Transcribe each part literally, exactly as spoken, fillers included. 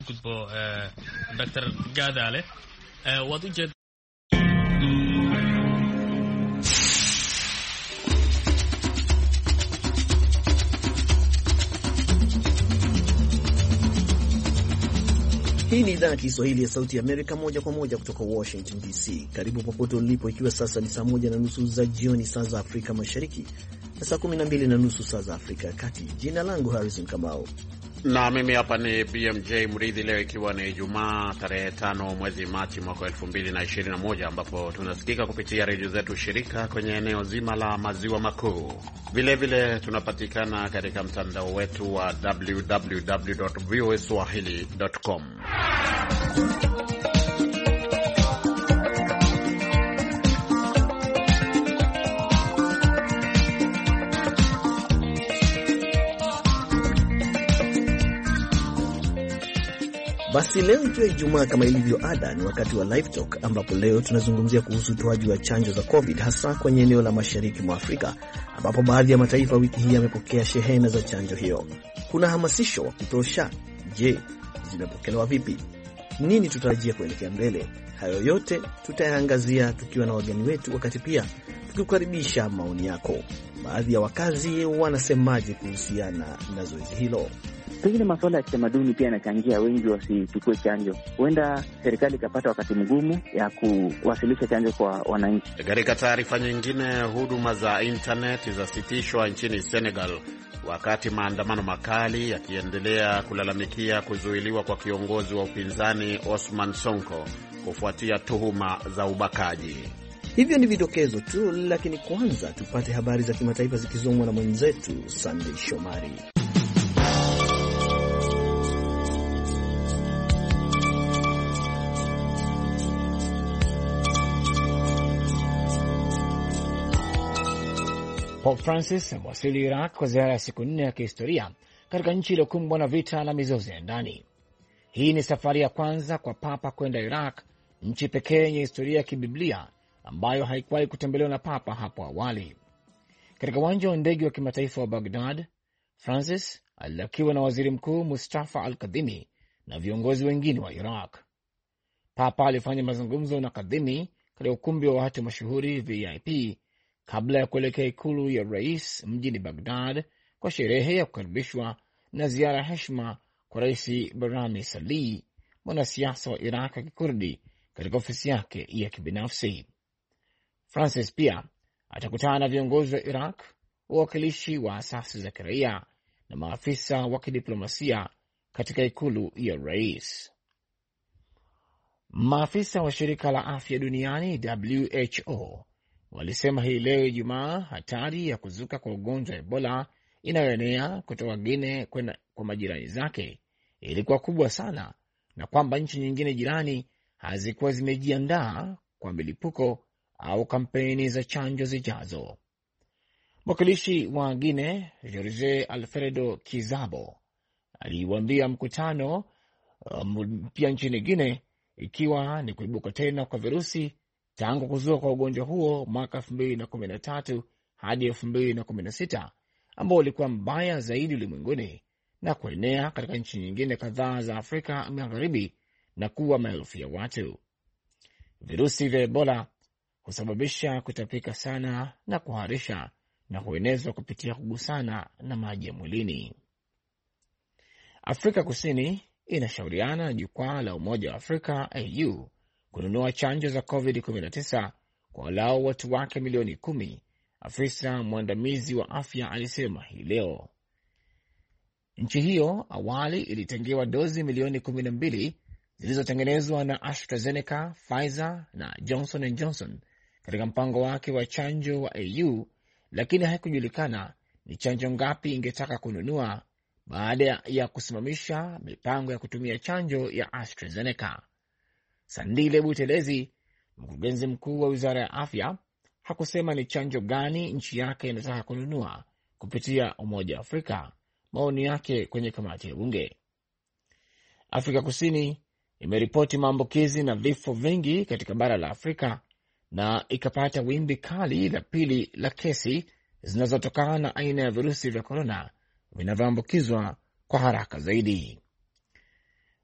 gudbo Doctor Gaadale waad u jeed Hii ni idhaa ya Kiswahili ya Sauti ya Amerika moja kwa moja kutoka Washington D C. Karibu popote ulipo, ikiwa sasa ni saa moja na nusu za jioni saa za Afrika Mashariki na saa kumi na mbili na nusu saa za Afrika ya Kati. Jina langu Harrison Kamau na mimi hapa ni B M J Mridhi. Leo ikiwa ni Ijumaa tarehe tano mwezi Machi mwaka elfu mbili na ishirini na moja, ambapo tunasikika kupitia redio zetu shirika kwenye eneo zima la maziwa makuu. Vile vile tunapatikana katika mtandao wetu wa w w w dot v o a swahili dot com. Basi leo ikiwa Ijumaa, kama ilivyo ada, ni wakati wa Live Talk, ambapo leo tunazungumzia kuhusu utoaji wa chanjo za COVID, hasa kwenye eneo la mashariki mwa Afrika, ambapo baadhi ya mataifa wiki hii yamepokea shehena za chanjo hiyo. Kuna hamasisho wa kutosha? Je, zimepokelewa vipi? Nini tutarajia kuelekea mbele? Hayo yote tutayaangazia tukiwa na wageni wetu, wakati pia tukikukaribisha maoni yako. Baadhi ya wakazi wanasemaje kuhusiana na zoezi hilo? Pengine masuala ya kitamaduni pia yanachangia wengi wasichukue chanjo. Huenda serikali ikapata wakati mgumu ya kuwasilisha chanjo kwa wananchi. Katika taarifa nyingine, huduma za internet zasitishwa nchini Senegal wakati maandamano makali yakiendelea kulalamikia kuzuiliwa kwa kiongozi wa upinzani Ousmane Sonko kufuatia tuhuma za ubakaji. Hivyo ni vidokezo tu, lakini kwanza tupate habari za kimataifa zikizomwa na mwenzetu Sunday Shomari. Pope Francis amewasili Iraq kwa ziara ya siku nne ya kihistoria katika nchi iliyokumbwa na vita na mizozo ya ndani. Hii ni safari ya kwanza kwa Papa kwenda Iraq, nchi pekee yenye historia ya kibiblia ambayo haikuwahi kutembelewa na Papa hapo awali. Katika uwanja wa ndege wa kimataifa wa Baghdad, Francis alilakiwa na waziri mkuu Mustafa al-Kadhimi na viongozi wengine wa Iraq. Papa alifanya mazungumzo na Kadhimi katika ukumbi wa watu mashuhuri V I P kabla ya kuelekea ikulu ya rais mjini Baghdad kwa sherehe ya kukaribishwa na ziara ya heshima kwa Rais Barham Salih, mwanasiasa wa Iraq wa Kikurdi, katika ofisi yake ya kibinafsi. Francis pia atakutana na viongozi wa Iraq, wawakilishi wa asasi za kiraia na maafisa wa kidiplomasia katika ikulu ya rais. Maafisa wa shirika la afya duniani W H O walisema hii leo Ijumaa hatari ya kuzuka kwa ugonjwa wa Ebola inayoenea kutoka Guinea kwenda kwa majirani zake ilikuwa kubwa sana, na kwamba nchi nyingine jirani hazikuwa zimejiandaa kwa milipuko au kampeni za chanjo zijazo. Mwakilishi wa Guinea, Jorge Alfredo Kizabo, aliwaambia mkutano um, pia nchini Guinea, ikiwa ni kuibuka tena kwa virusi tangu kuzuka kwa ugonjwa huo mwaka elfu mbili na kumi na tatu hadi elfu mbili na kumi na sita, ambao ulikuwa mbaya zaidi ulimwenguni na kuenea katika nchi nyingine kadhaa za Afrika Magharibi na kuwa maelfu ya watu. Virusi vya Ebola husababisha kutapika sana na kuharisha na huenezwa kupitia kugusana na maji ya mwilini. Afrika Kusini inashauriana na jukwaa la Umoja wa Afrika A U kununua chanjo za COVID kumi na tisa kwa walau watu wake milioni kumi, afisa mwandamizi wa afya alisema hii leo. Nchi hiyo awali ilitengewa dozi milioni kumi na mbili zilizotengenezwa na AstraZeneca, Pfizer na Johnson and Johnson katika mpango wake wa chanjo wa A U, lakini haikujulikana ni chanjo ngapi ingetaka kununua baada ya kusimamisha mipango ya kutumia chanjo ya AstraZeneca. Sandile Butelezi, mkurugenzi mkuu wa wizara ya afya, hakusema ni chanjo gani nchi yake inataka kununua kupitia Umoja wa Afrika, maoni yake kwenye kamati ya bunge. Afrika Kusini imeripoti maambukizi na vifo vingi katika bara la Afrika na ikapata wimbi kali la pili la kesi zinazotokana na aina ya virusi vya korona vinavyoambukizwa kwa haraka zaidi.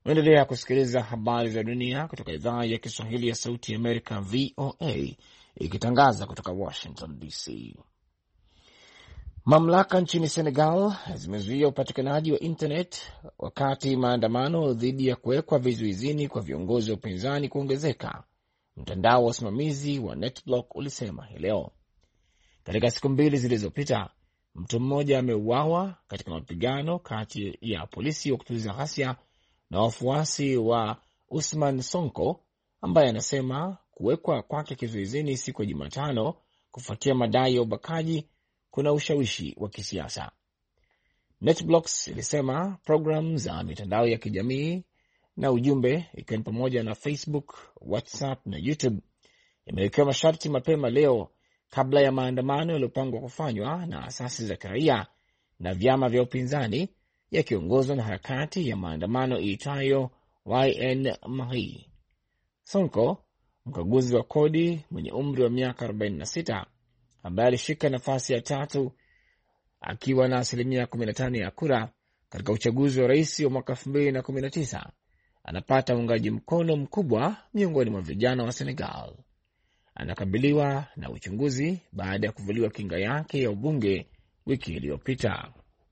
Unaendelea kusikiliza habari za dunia kutoka idhaa ya Kiswahili ya Sauti ya Amerika, V O A, ikitangaza kutoka Washington D C. Mamlaka nchini Senegal zimezuia upatikanaji wa internet wakati maandamano dhidi ya kuwekwa vizuizini kwa viongozi wa upinzani kuongezeka. Mtandao wa usimamizi wa NetBlock ulisema hii leo. Katika siku mbili zilizopita, mtu mmoja ameuawa katika mapigano kati ya polisi wa kutuliza ghasia na wafuasi wa Usman Sonko, ambaye anasema kuwekwa kwake kizuizini siku ya Jumatano kufuatia madai ya ubakaji kuna ushawishi wa kisiasa. NetBlocks ilisema programu za mitandao ya kijamii na ujumbe, ikiwa ni pamoja na Facebook, WhatsApp na YouTube, imewekewa masharti mapema leo kabla ya maandamano yaliyopangwa kufanywa na asasi za kiraia na vyama vya upinzani yakiongozwa na harakati ya maandamano iitayo Y N Marie. Sonko, mkaguzi wa kodi mwenye umri wa miaka arobaini na sita, ambaye alishika nafasi ya tatu akiwa na asilimia kumi na tano ya kura katika uchaguzi wa rais wa mwaka elfu mbili na kumi na tisa, anapata uungaji mkono mkubwa miongoni mwa vijana wa Senegal. Anakabiliwa na uchunguzi baada ya kuvuliwa kinga yake ya ubunge wiki iliyopita.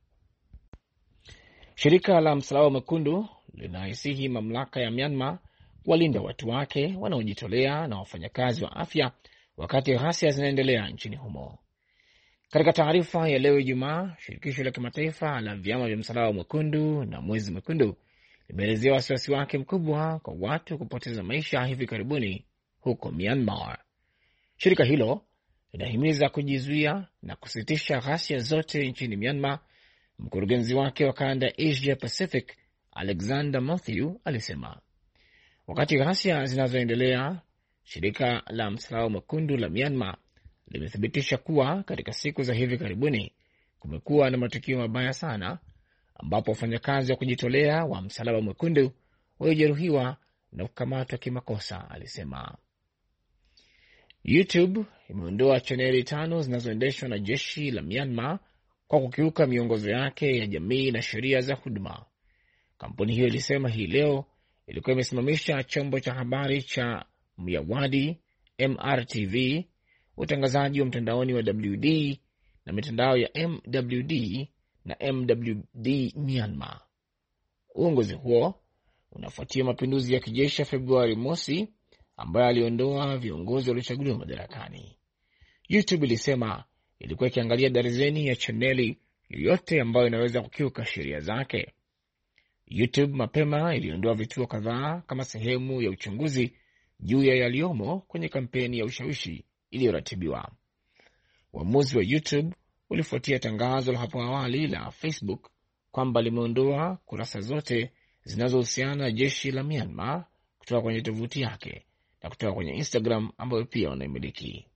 Shirika la Msalaba Mwekundu linaisihi mamlaka ya Myanmar kuwalinda watu wake wanaojitolea na wafanyakazi wa afya wakati ghasia zinaendelea nchini humo. Katika taarifa ya leo Ijumaa, shirikisho la kimataifa la vyama vya Msalaba Mwekundu na Mwezi Mwekundu limeelezea wasiwasi wake mkubwa kwa watu kupoteza maisha hivi karibuni huko Myanmar. Shirika hilo linahimiza kujizuia na kusitisha ghasia zote nchini Myanmar. Mkurugenzi wake wa kanda Asia Pacific, Alexander Matthew, alisema wakati ghasia zinazoendelea, shirika la Msalaba Mwekundu la Myanmar limethibitisha kuwa katika siku za hivi karibuni kumekuwa na matukio mabaya sana ambapo wafanyakazi wa kujitolea wa Msalaba Mwekundu walijeruhiwa na kukamatwa kimakosa, alisema. YouTube imeondoa chaneli tano zinazoendeshwa na jeshi la Myanmar kwa kukiuka miongozo yake ya jamii na sheria za huduma. Kampuni hiyo ilisema hii leo ilikuwa imesimamisha chombo cha habari cha Myawadi M R T V, utangazaji wa mtandaoni wa W D na mitandao ya M W D na M W D Myanmar. Uongozi huo unafuatia mapinduzi ya kijeshi ya Februari mosi ambayo aliondoa viongozi waliochaguliwa madarakani. YouTube ilisema ilikuwa ikiangalia darzeni ya chaneli yoyote ambayo inaweza kukiuka sheria zake. YouTube mapema iliondoa vituo kadhaa kama sehemu ya uchunguzi juu ya yaliyomo kwenye kampeni ya ushawishi iliyoratibiwa. Uamuzi wa YouTube ulifuatia tangazo la hapo awali la Facebook kwamba limeondoa kurasa zote zinazohusiana na jeshi la Myanmar kutoka kwenye tovuti yake na kutoka kwenye Instagram ambayo pia wanaimiliki.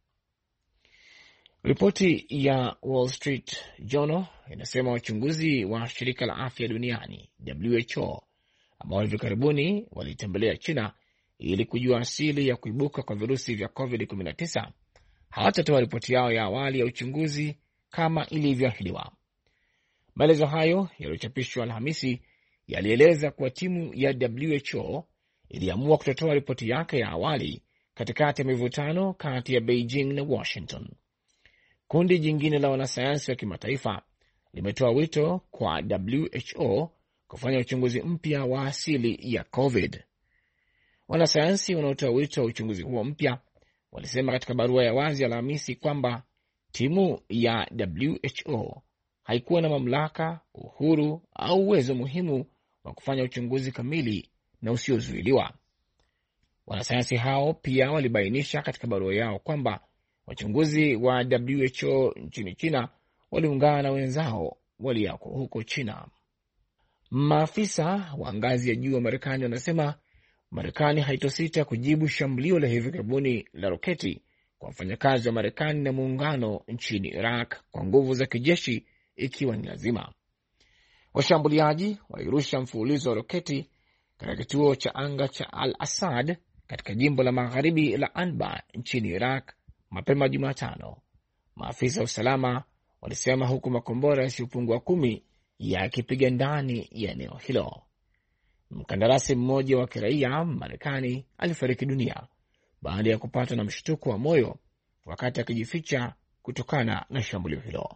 Ripoti ya Wall Street Journal inasema wachunguzi wa shirika la afya duniani W H O ambao hivi karibuni walitembelea China ili kujua asili ya kuibuka kwa virusi vya covid kumi na tisa hawatatoa ripoti yao ya awali ya uchunguzi kama ilivyoahidiwa. Maelezo hayo yaliyochapishwa Alhamisi yalieleza kuwa timu ya W H O iliamua kutotoa ripoti yake ya awali katikati ya mivutano kati ya Beijing na Washington. Kundi jingine la wanasayansi wa kimataifa limetoa wito kwa W H O kufanya uchunguzi mpya wa asili ya COVID. Wanasayansi wanaotoa wito wa uchunguzi huo mpya walisema katika barua ya wazi Alhamisi kwamba timu ya W H O haikuwa na mamlaka, uhuru au uwezo muhimu wa kufanya uchunguzi kamili na usiozuiliwa. Wanasayansi hao pia walibainisha katika barua yao kwamba wachunguzi wa W H O nchini China waliungana na wenzao walioko huko China. Maafisa wa ngazi ya juu wa Marekani wanasema Marekani haitosita kujibu shambulio la hivi karibuni la roketi kwa wafanyakazi wa Marekani na muungano nchini Iraq kwa nguvu za kijeshi ikiwa ni lazima. Washambuliaji walirusha mfululizo wa roketi katika kituo cha anga cha Al-Assad katika jimbo la magharibi la Anbar nchini Iraq mapema Jumatano, maafisa wa usalama walisema, huku makombora yasiyopungua kumi yakipiga ndani ya eneo hilo. Mkandarasi mmoja wa kiraia Marekani alifariki dunia baada ya kupatwa na mshtuko wa moyo wakati akijificha kutokana na shambulio hilo.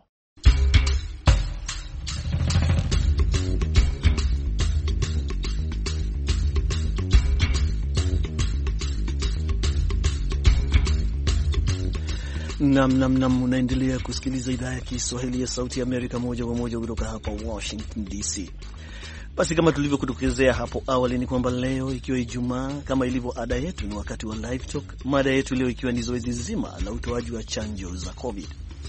Nam nam nam, unaendelea kusikiliza idhaa ya Kiswahili ya Sauti ya Amerika moja kwa moja kutoka hapa Washington D C. Basi kama tulivyokutokezea hapo awali ni kwamba leo ikiwa Ijumaa, kama ilivyo ada yetu, ni wakati wa Live Talk. Mada yetu leo ikiwa ni zoezi zima la utoaji wa chanjo za COVID.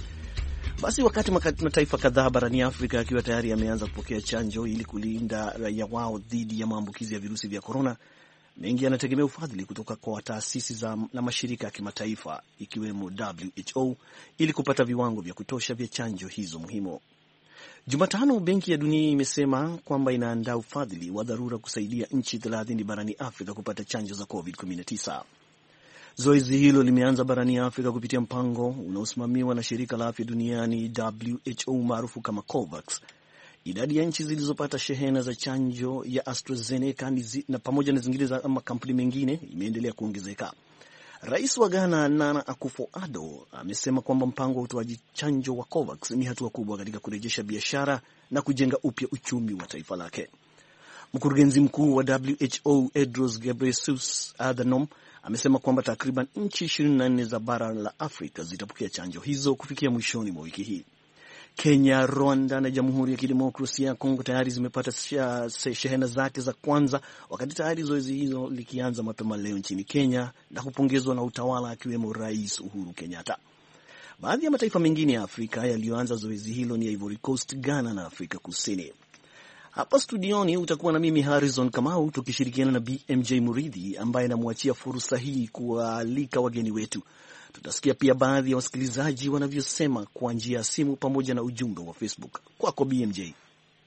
Basi wakati mataifa kadhaa barani Afrika yakiwa tayari yameanza kupokea chanjo ili kulinda raia wao dhidi ya maambukizi ya virusi vya korona, mengi yanategemea ufadhili kutoka kwa taasisi za na mashirika ya kimataifa ikiwemo W H O ili kupata viwango vya kutosha vya chanjo hizo muhimu. Jumatano, Benki ya Dunia imesema kwamba inaandaa ufadhili wa dharura kusaidia nchi thelathini barani Afrika kupata chanjo za COVID kumi na tisa. Zoezi hilo limeanza barani Afrika kupitia mpango unaosimamiwa na shirika la afya duniani W H O maarufu kama COVAX. Idadi ya nchi zilizopata shehena za chanjo ya AstraZeneca na pamoja na zingine za makampuni mengine imeendelea kuongezeka. Rais wa Ghana Nana Akufo-Addo amesema kwamba mpango wa utoaji chanjo wa COVAX ni hatua kubwa katika kurejesha biashara na kujenga upya uchumi wa taifa lake. Mkurugenzi mkuu wa W H O Tedros Ghebreyesus Adhanom amesema kwamba takriban nchi ishirini na nne za bara la Afrika zitapokea chanjo hizo kufikia mwishoni mwa wiki hii. Kenya, Rwanda na Jamhuri ya Kidemokrasia ya Kongo tayari zimepata shehena zake za kwanza, wakati tayari zoezi hizo likianza mapema leo nchini Kenya na kupongezwa na utawala akiwemo Rais Uhuru Kenyatta. Baadhi ya mataifa mengine ya Afrika yaliyoanza zoezi hilo ni Ivory Coast, Ghana na Afrika Kusini. Hapa studioni utakuwa na mimi Harrison Kamau tukishirikiana na B M J Muridhi ambaye namwachia fursa hii kualika wageni wetu. Tutasikia pia baadhi ya wasikilizaji wanavyosema kwa njia ya simu pamoja na ujumbe wa Facebook. Kwako B M J.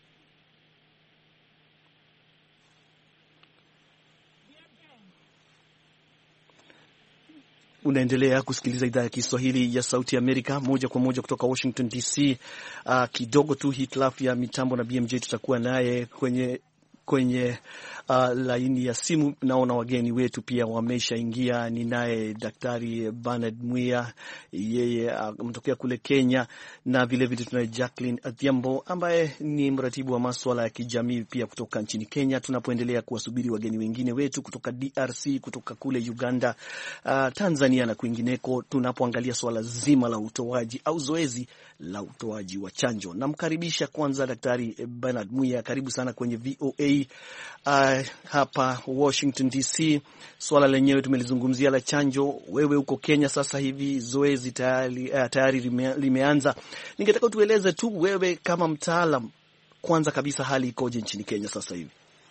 Unaendelea kusikiliza idhaa ya Kiswahili ya Sauti ya Amerika moja kwa moja kutoka Washington D C. Uh, kidogo tu hitilafu ya mitambo na B M J tutakuwa naye kwenye kwenye uh, laini ya simu. Naona wageni wetu pia wameshaingia. Ni naye Daktari Bernard Muya, yeye ametokea uh, kule Kenya, na vile vile tunaye Jacqueline Adhiambo ambaye ni mratibu wa masuala ya kijamii pia kutoka nchini Kenya. Tunapoendelea kuwasubiri wageni wengine wetu kutoka D R C, kutoka kule Uganda, uh, Tanzania na kwingineko, tunapoangalia swala zima la utoaji au zoezi la utoaji wa chanjo. Namkaribisha kwanza Daktari Bernard Muya, karibu sana kwenye V O A uh, hapa Washington D C. Swala lenyewe tumelizungumzia la chanjo. Wewe uko Kenya sasa hivi, zoezi tayari, uh, tayari lime, limeanza. Ningetaka tueleze tu wewe kama mtaalam, kwanza kabisa hali ikoje nchini Kenya sasa hivi?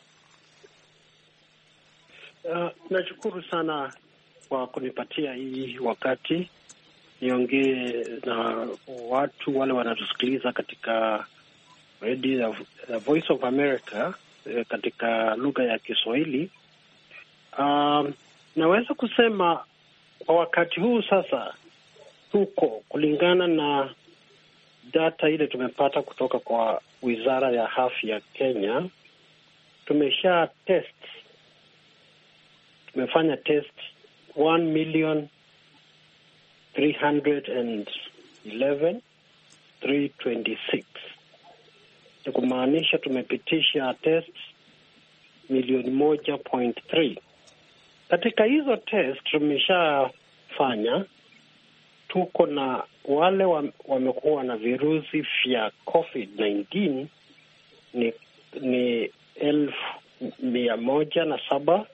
Uh, nashukuru sana kwa kunipatia hii wakati niongee na watu wale wanatusikiliza katika Radio The Voice of America katika lugha ya Kiswahili. Um, naweza kusema kwa wakati huu sasa tuko kulingana na data ile tumepata kutoka kwa Wizara ya Afya Kenya, tumesha test tumefanya test one million three hundred eleven thousand three hundred twenty-six. Ni kumaanisha tumepitisha test milioni moja point three. Katika hizo test tumeshafanya, tuko na wale wamekuwa na virusi vya COVID nineteen ni, ni elfu mia moja na saba.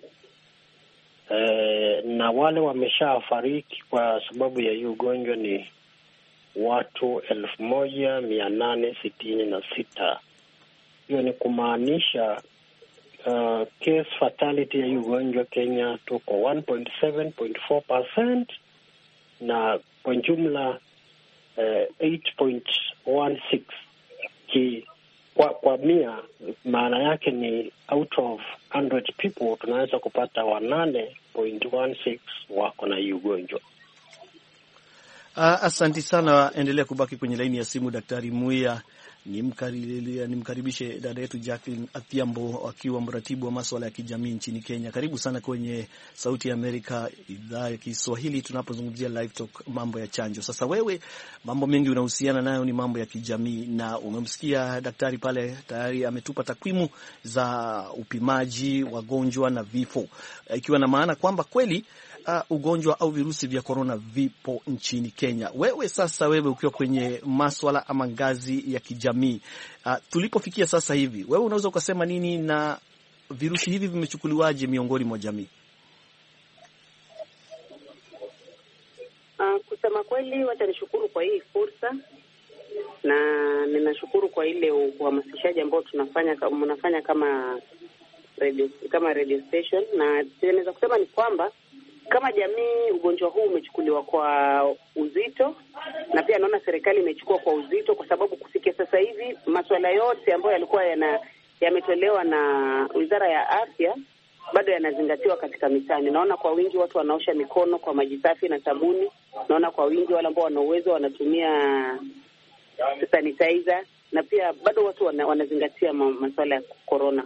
Eh, na wale wameshafariki kwa sababu ya hii ugonjwa ni watu elfu moja mia nane sitini na sita. Hiyo ni kumaanisha uh, case fatality ya hii ugonjwa Kenya tuko one point seven point four percent na kwa jumla uh, eight point one six ki kwa, kwa mia. Maana yake ni out of one hundred people tunaweza kupata wanane point one six wako na hii ugonjwa. Uh, asanti sana, endelea kubaki kwenye laini ya simu Daktari Muya. nimkaribishe dada yetu Jacqueline Athiambo akiwa mratibu wa masuala ya kijamii nchini Kenya. Karibu sana kwenye Sauti ya Amerika, idhaa ya Kiswahili, tunapozungumzia live talk, mambo ya chanjo. Sasa wewe, mambo mengi unahusiana nayo ni mambo ya kijamii, na umemsikia daktari pale tayari ametupa takwimu za upimaji wagonjwa na vifo, ikiwa na maana kwamba kweli Uh, ugonjwa au virusi vya korona vipo nchini Kenya. Wewe sasa, wewe ukiwa kwenye maswala ama ngazi ya kijamii, uh, tulipofikia sasa hivi, wewe unaweza ukasema nini, na virusi hivi vimechukuliwaje miongoni mwa jamii? Uh, kusema kweli, wacha nishukuru kwa hii fursa, na ninashukuru kwa ile uhamasishaji ambao tunafanya mnafanya kama radio, kama radio station, na naweza kusema ni kwamba kama jamii ugonjwa huu umechukuliwa kwa uzito, na pia naona serikali imechukua kwa uzito, kwa sababu kufikia sasa hivi masuala yote ambayo yalikuwa yana yametolewa na Wizara ya Afya bado yanazingatiwa katika mitaani. Naona kwa wingi watu wanaosha mikono kwa maji safi na sabuni. Naona kwa wingi wale ambao wana uwezo wanatumia sanitizer, na pia bado watu wana, wanazingatia masuala ya corona.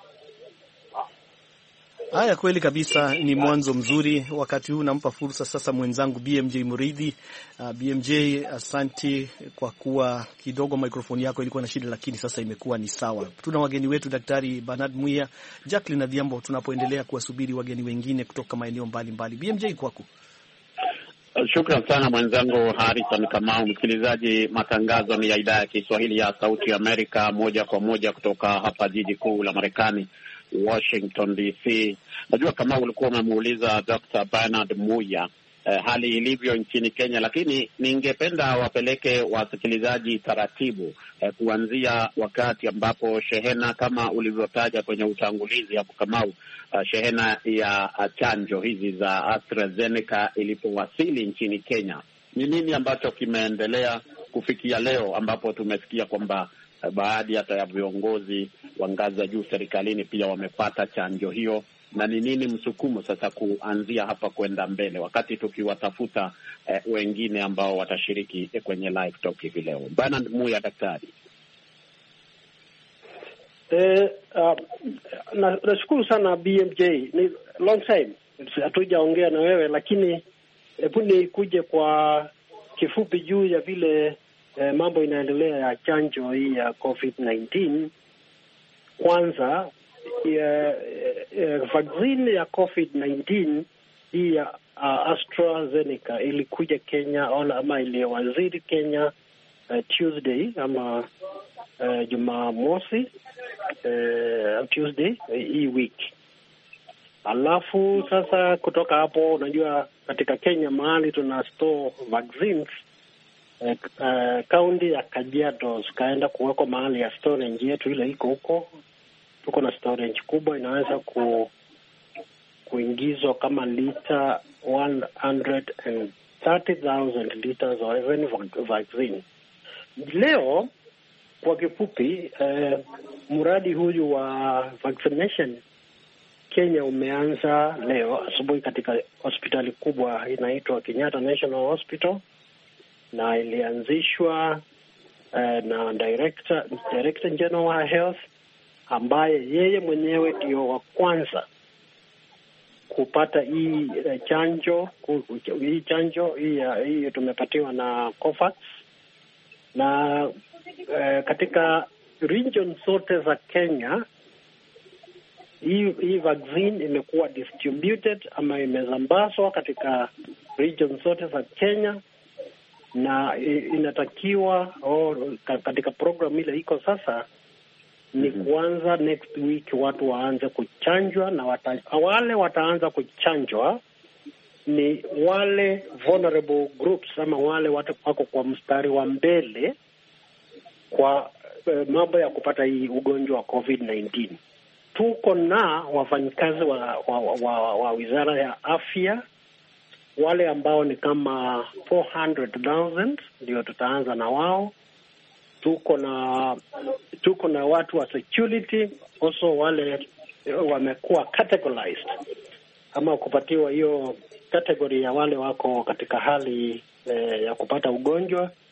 Haya, kweli kabisa, ni mwanzo mzuri. Wakati huu nampa fursa sasa mwenzangu B M J Muridhi. Uh, B M J, asante kwa kuwa kidogo mikrofoni yako ilikuwa na shida, lakini sasa imekuwa ni sawa. Tuna wageni wetu Daktari Bernard Muya, Jacqueline Adhiambo, tunapoendelea kuwasubiri wageni wengine kutoka maeneo mbalimbali. B M J, kwako. Shukran sana mwenzangu Harrison Kamau. Msikilizaji, matangazo ni ya idhaa ya Kiswahili ya Sauti ya Amerika, moja kwa moja kutoka hapa jiji kuu la Marekani, Washington D C. Najua kama ulikuwa umemuuliza Doctor Bernard Muya eh, hali ilivyo nchini Kenya, lakini ningependa wapeleke wasikilizaji taratibu eh, kuanzia wakati ambapo shehena kama ulivyotaja kwenye utangulizi hapo Kamau, uh, shehena ya uh, chanjo hizi za AstraZeneca ilipowasili nchini Kenya. Ni nini ambacho kimeendelea kufikia leo ambapo tumesikia kwamba baadhi hata ya viongozi wa ngazi za juu serikalini pia wamepata chanjo hiyo, na ni nini msukumo sasa kuanzia hapa kwenda mbele, wakati tukiwatafuta eh, wengine ambao watashiriki eh, kwenye live talk hivi leo? Bernard Muya, daktari. Eh, uh, na nashukuru sana B M J. Ni long time hatujaongea na wewe, lakini hebu nikuje kwa kifupi juu ya vile Eh, mambo inaendelea ya chanjo hii ya COVID nineteen. Kwanza ya, ya, vaccine ya COVID nineteen hii ya uh, AstraZeneca ilikuja Kenya ama iliwaziri Kenya uh, Tuesday ama uh, Jumamosi uh, Tuesday uh, hii week. Alafu sasa kutoka hapo, unajua katika Kenya mahali tuna store vaccines, kaunti uh, ya Kajiado kaenda kuwekwa mahali ya storage yetu ile iko huko. Tuko na storage kubwa inaweza ku kuingizwa kama lita one hundred thirty thousand liters of even vaccine. Leo kwa kifupi, uh, mradi huyu wa vaccination Kenya umeanza leo asubuhi katika hospitali kubwa inaitwa Kenyatta National Hospital, na ilianzishwa uh, na director director general wa health, ambaye yeye mwenyewe ndio wa kwanza kupata hii uh, chanjo hii chanjo hii, uh, hii tumepatiwa na COVAX, na uh, katika region zote za Kenya hii hii vaccine imekuwa distributed ama imezambazwa katika region zote za Kenya, na inatakiwa oh, katika program ile iko sasa ni kuanza next week watu waanze kuchanjwa, na wata, wale wataanza kuchanjwa ni wale vulnerable groups ama wale watu wako kwa mstari wa mbele kwa uh, mambo ya kupata hii ugonjwa wa COVID nineteen. Tuko na wafanyikazi wa, wa, wa, wa, wa Wizara ya Afya wale ambao ni kama four hundred thousand ndio tutaanza na wao. Tuko na tuko na watu wa security also, wale wamekuwa categorized ama kupatiwa hiyo category ya wale wako katika hali eh, ya kupata ugonjwa.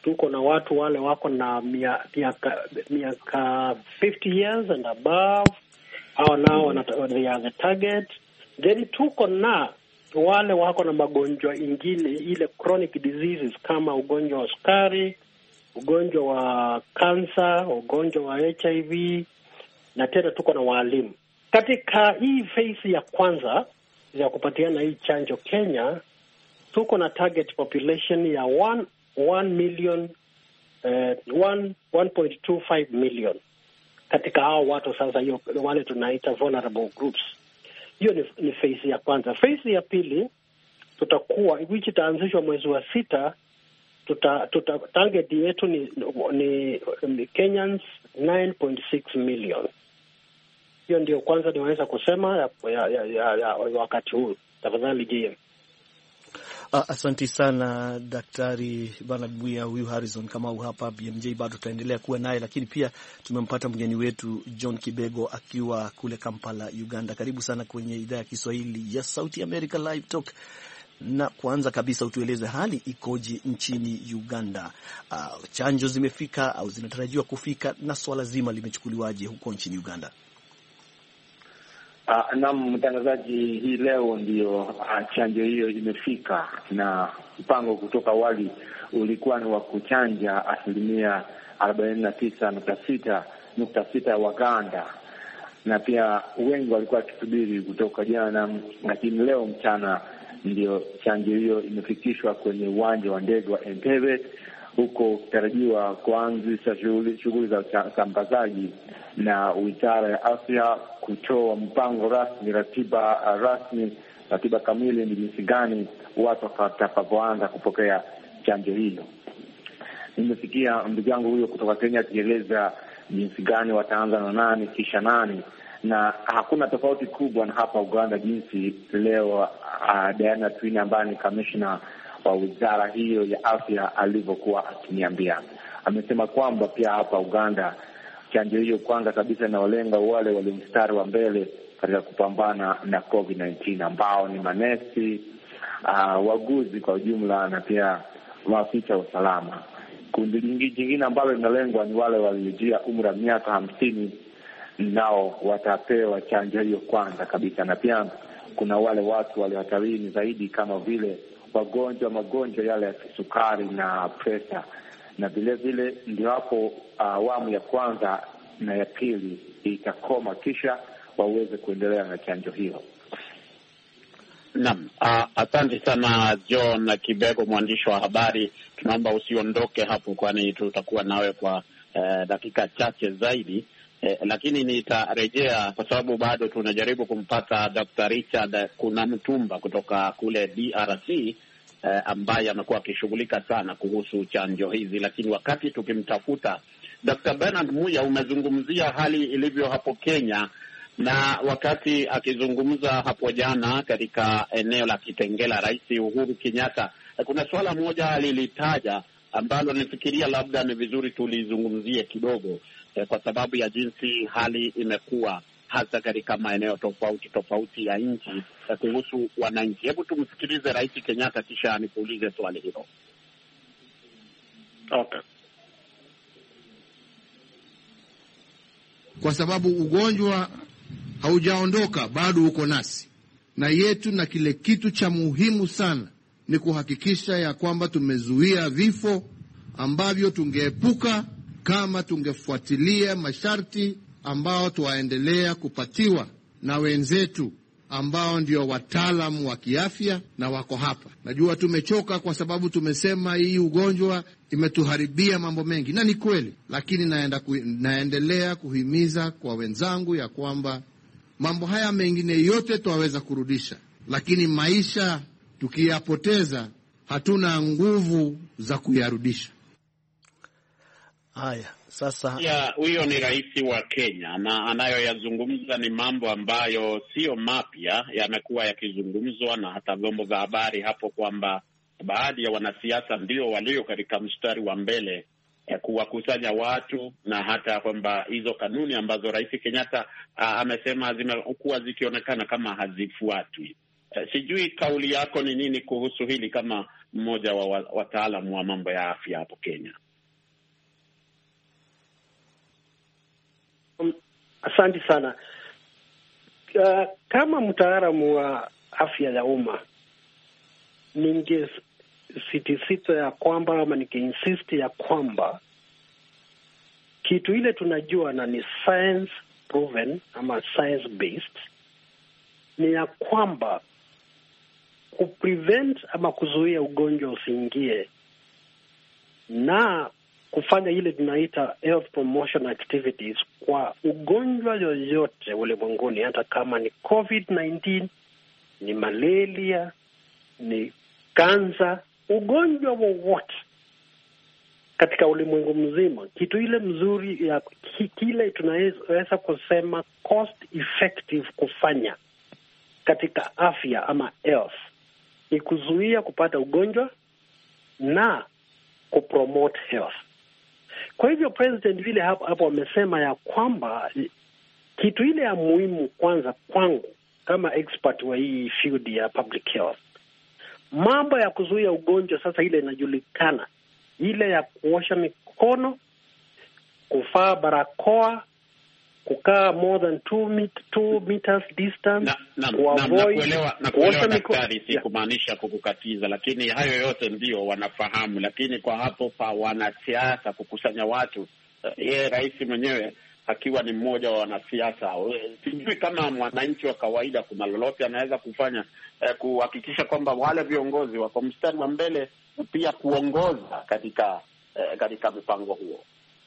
tuko na watu wale wako na miaka miaka fifty years and above, hao nao they are the target. Then tuko na wale wako na magonjwa ingine, ile chronic diseases kama ugonjwa wa sukari, ugonjwa wa kansa, ugonjwa wa H I V, na tena tuko na walimu. Katika hii phase ya kwanza ya kupatiana hii chanjo Kenya, tuko na target population ya one million, uh, one point two five million. Katika hao watu sasa, hiyo wale tunaita vulnerable groups. Hiyo ni, ni phase ya kwanza. Phase ya pili tutakuwa, which itaanzishwa mwezi wa sita, tuta, tuta target yetu ni, ni, ni Kenyans nine point six million. Hiyo ndio kwanza niweza kusema ya, ya, ya, ya, ya wakati huu. Tafadhali J M. Uh, asanti sana Daktari Bernard Buya. Huyu Harrison Kamau hapa B M J, bado tutaendelea kuwa naye, lakini pia tumempata mgeni wetu John Kibego akiwa kule Kampala, Uganda. Karibu sana kwenye idhaa ya Kiswahili ya Sauti America Live Talk. Na kwanza kabisa utueleze hali ikoje nchini Uganda? Uh, chanjo zimefika au zinatarajiwa kufika, na swala zima limechukuliwaje huko nchini Uganda? Uh, na mtangazaji, hii leo ndio uh, chanjo hiyo imefika, na mpango kutoka awali ulikuwa ni wa kuchanja asilimia arobaini na tisa nukta sita nukta sita ya Waganda, na pia wengi walikuwa wakisubiri kutoka jana, lakini leo mchana ndio chanjo hiyo imefikishwa kwenye uwanja wa ndege wa Entebbe, huko kutarajiwa kuanzisha shughuli shughuli za usambazaji na Wizara ya Afya kutoa mpango rasmi, ratiba uh, rasmi, ratiba kamili ni jinsi gani watu watakapoanza kupokea chanjo hiyo. Nimesikia ndugu yangu huyo kutoka Kenya akieleza jinsi gani wataanza na nani kisha nani, na hakuna tofauti kubwa na hapa Uganda jinsi leo uh, Diana Twine ambaye ni commissioner wa wizara hiyo ya afya alivyokuwa akiniambia. Amesema kwamba pia hapa Uganda chanjo hiyo kwanza kabisa inawalenga wale walio mstari wa mbele katika kupambana na COVID nineteen, ambao ni manesi, uh, waguzi kwa ujumla, na pia maafisa wa usalama. Kundi jingine ambalo linalengwa ni wale waliojia umri wa miaka hamsini, nao watapewa chanjo hiyo kwanza kabisa, na pia kuna wale watu walio hatarini zaidi kama vile wagonjwa magonjwa yale ya kisukari na pressure, na vile vile ndio hapo awamu uh, ya kwanza na ya pili itakoma, kisha waweze kuendelea na chanjo hiyo. Naam, uh, asante sana John Kibego, mwandishi wa habari. Tunaomba usiondoke hapo, kwani tutakuwa nawe kwa uh, dakika chache zaidi. Eh, lakini nitarejea kwa sababu bado tunajaribu kumpata Doctor Richard Kunamtumba kutoka kule D R C, eh, ambaye amekuwa akishughulika sana kuhusu chanjo hizi. Lakini wakati tukimtafuta Doctor Bernard Muya, umezungumzia hali ilivyo hapo Kenya, na wakati akizungumza hapo jana katika eneo la Kitengela, Rais Uhuru Kenyatta, kuna swala moja alilitaja ambalo nifikiria labda ni vizuri tulizungumzie kidogo, eh, kwa sababu ya jinsi hali imekuwa hasa katika maeneo tofauti tofauti ya nchi, eh, kuhusu wananchi. Hebu tumsikilize Rais Kenyatta kisha nikuulize swali hilo. Okay. Kwa sababu ugonjwa haujaondoka, bado uko nasi, na yetu na kile kitu cha muhimu sana ni kuhakikisha ya kwamba tumezuia vifo ambavyo tungeepuka kama tungefuatilia masharti ambao tuwaendelea kupatiwa na wenzetu ambao ndio wataalamu wa kiafya na wako hapa. Najua tumechoka kwa sababu tumesema hii ugonjwa imetuharibia mambo mengi, na ni kweli, lakini naenda ku, naendelea kuhimiza kwa wenzangu ya kwamba mambo haya mengine yote tuwaweza kurudisha, lakini maisha tukiyapoteza hatuna nguvu za kuyarudisha. Haya, sasa ya huyo ni rais wa Kenya, na anayoyazungumza ni mambo ambayo sio mapya, yamekuwa yakizungumzwa na hata vyombo vya habari hapo, kwamba baadhi ya wanasiasa ndio walio katika mstari wa mbele ya kuwakusanya watu, na hata kwamba hizo kanuni ambazo Rais Kenyatta amesema zimekuwa zikionekana kama hazifuatwi. Sijui kauli yako ni nini kuhusu hili, kama mmoja wa wataalamu wa mambo ya afya hapo Kenya. Um, asante sana. Uh, kama mtaalamu wa afya ya umma, ningesisitiza ya kwamba ama ningeinsist ya kwamba kitu ile tunajua na ni science proven ama science based ni ya kwamba kuprevent ama kuzuia ugonjwa usiingie na kufanya ile tunaita health promotion activities kwa ugonjwa yoyote ulimwenguni, hata kama ni covid nineteen, ni malaria, ni kansa, ugonjwa wowote katika ulimwengu mzima, kitu ile mzuri ya kile tunaweza kusema cost effective kufanya katika afya ama health ni kuzuia kupata ugonjwa na kupromote health. Kwa hivyo president vile hapo hapo wamesema ya kwamba kitu ile ya muhimu kwanza kwangu kama expert wa hii field ya public health, mambo ya kuzuia ugonjwa sasa ile inajulikana, ile ya kuosha mikono, kuvaa barakoa, kukaa more than two, meet, two meters distance, na kuelewa na kuelewa daktari, si kumaanisha kukukatiza, lakini hayo yote ndio wanafahamu. Lakini kwa hapo pa wanasiasa kukusanya watu, yeye rais mwenyewe akiwa ni mmoja wa wanasiasa, sijui kama mwananchi wa kawaida kuna lolote anaweza kufanya eh, kuhakikisha kwamba wale viongozi wako mstari wa mbele pia kuongoza katika eh, katika mpango huo.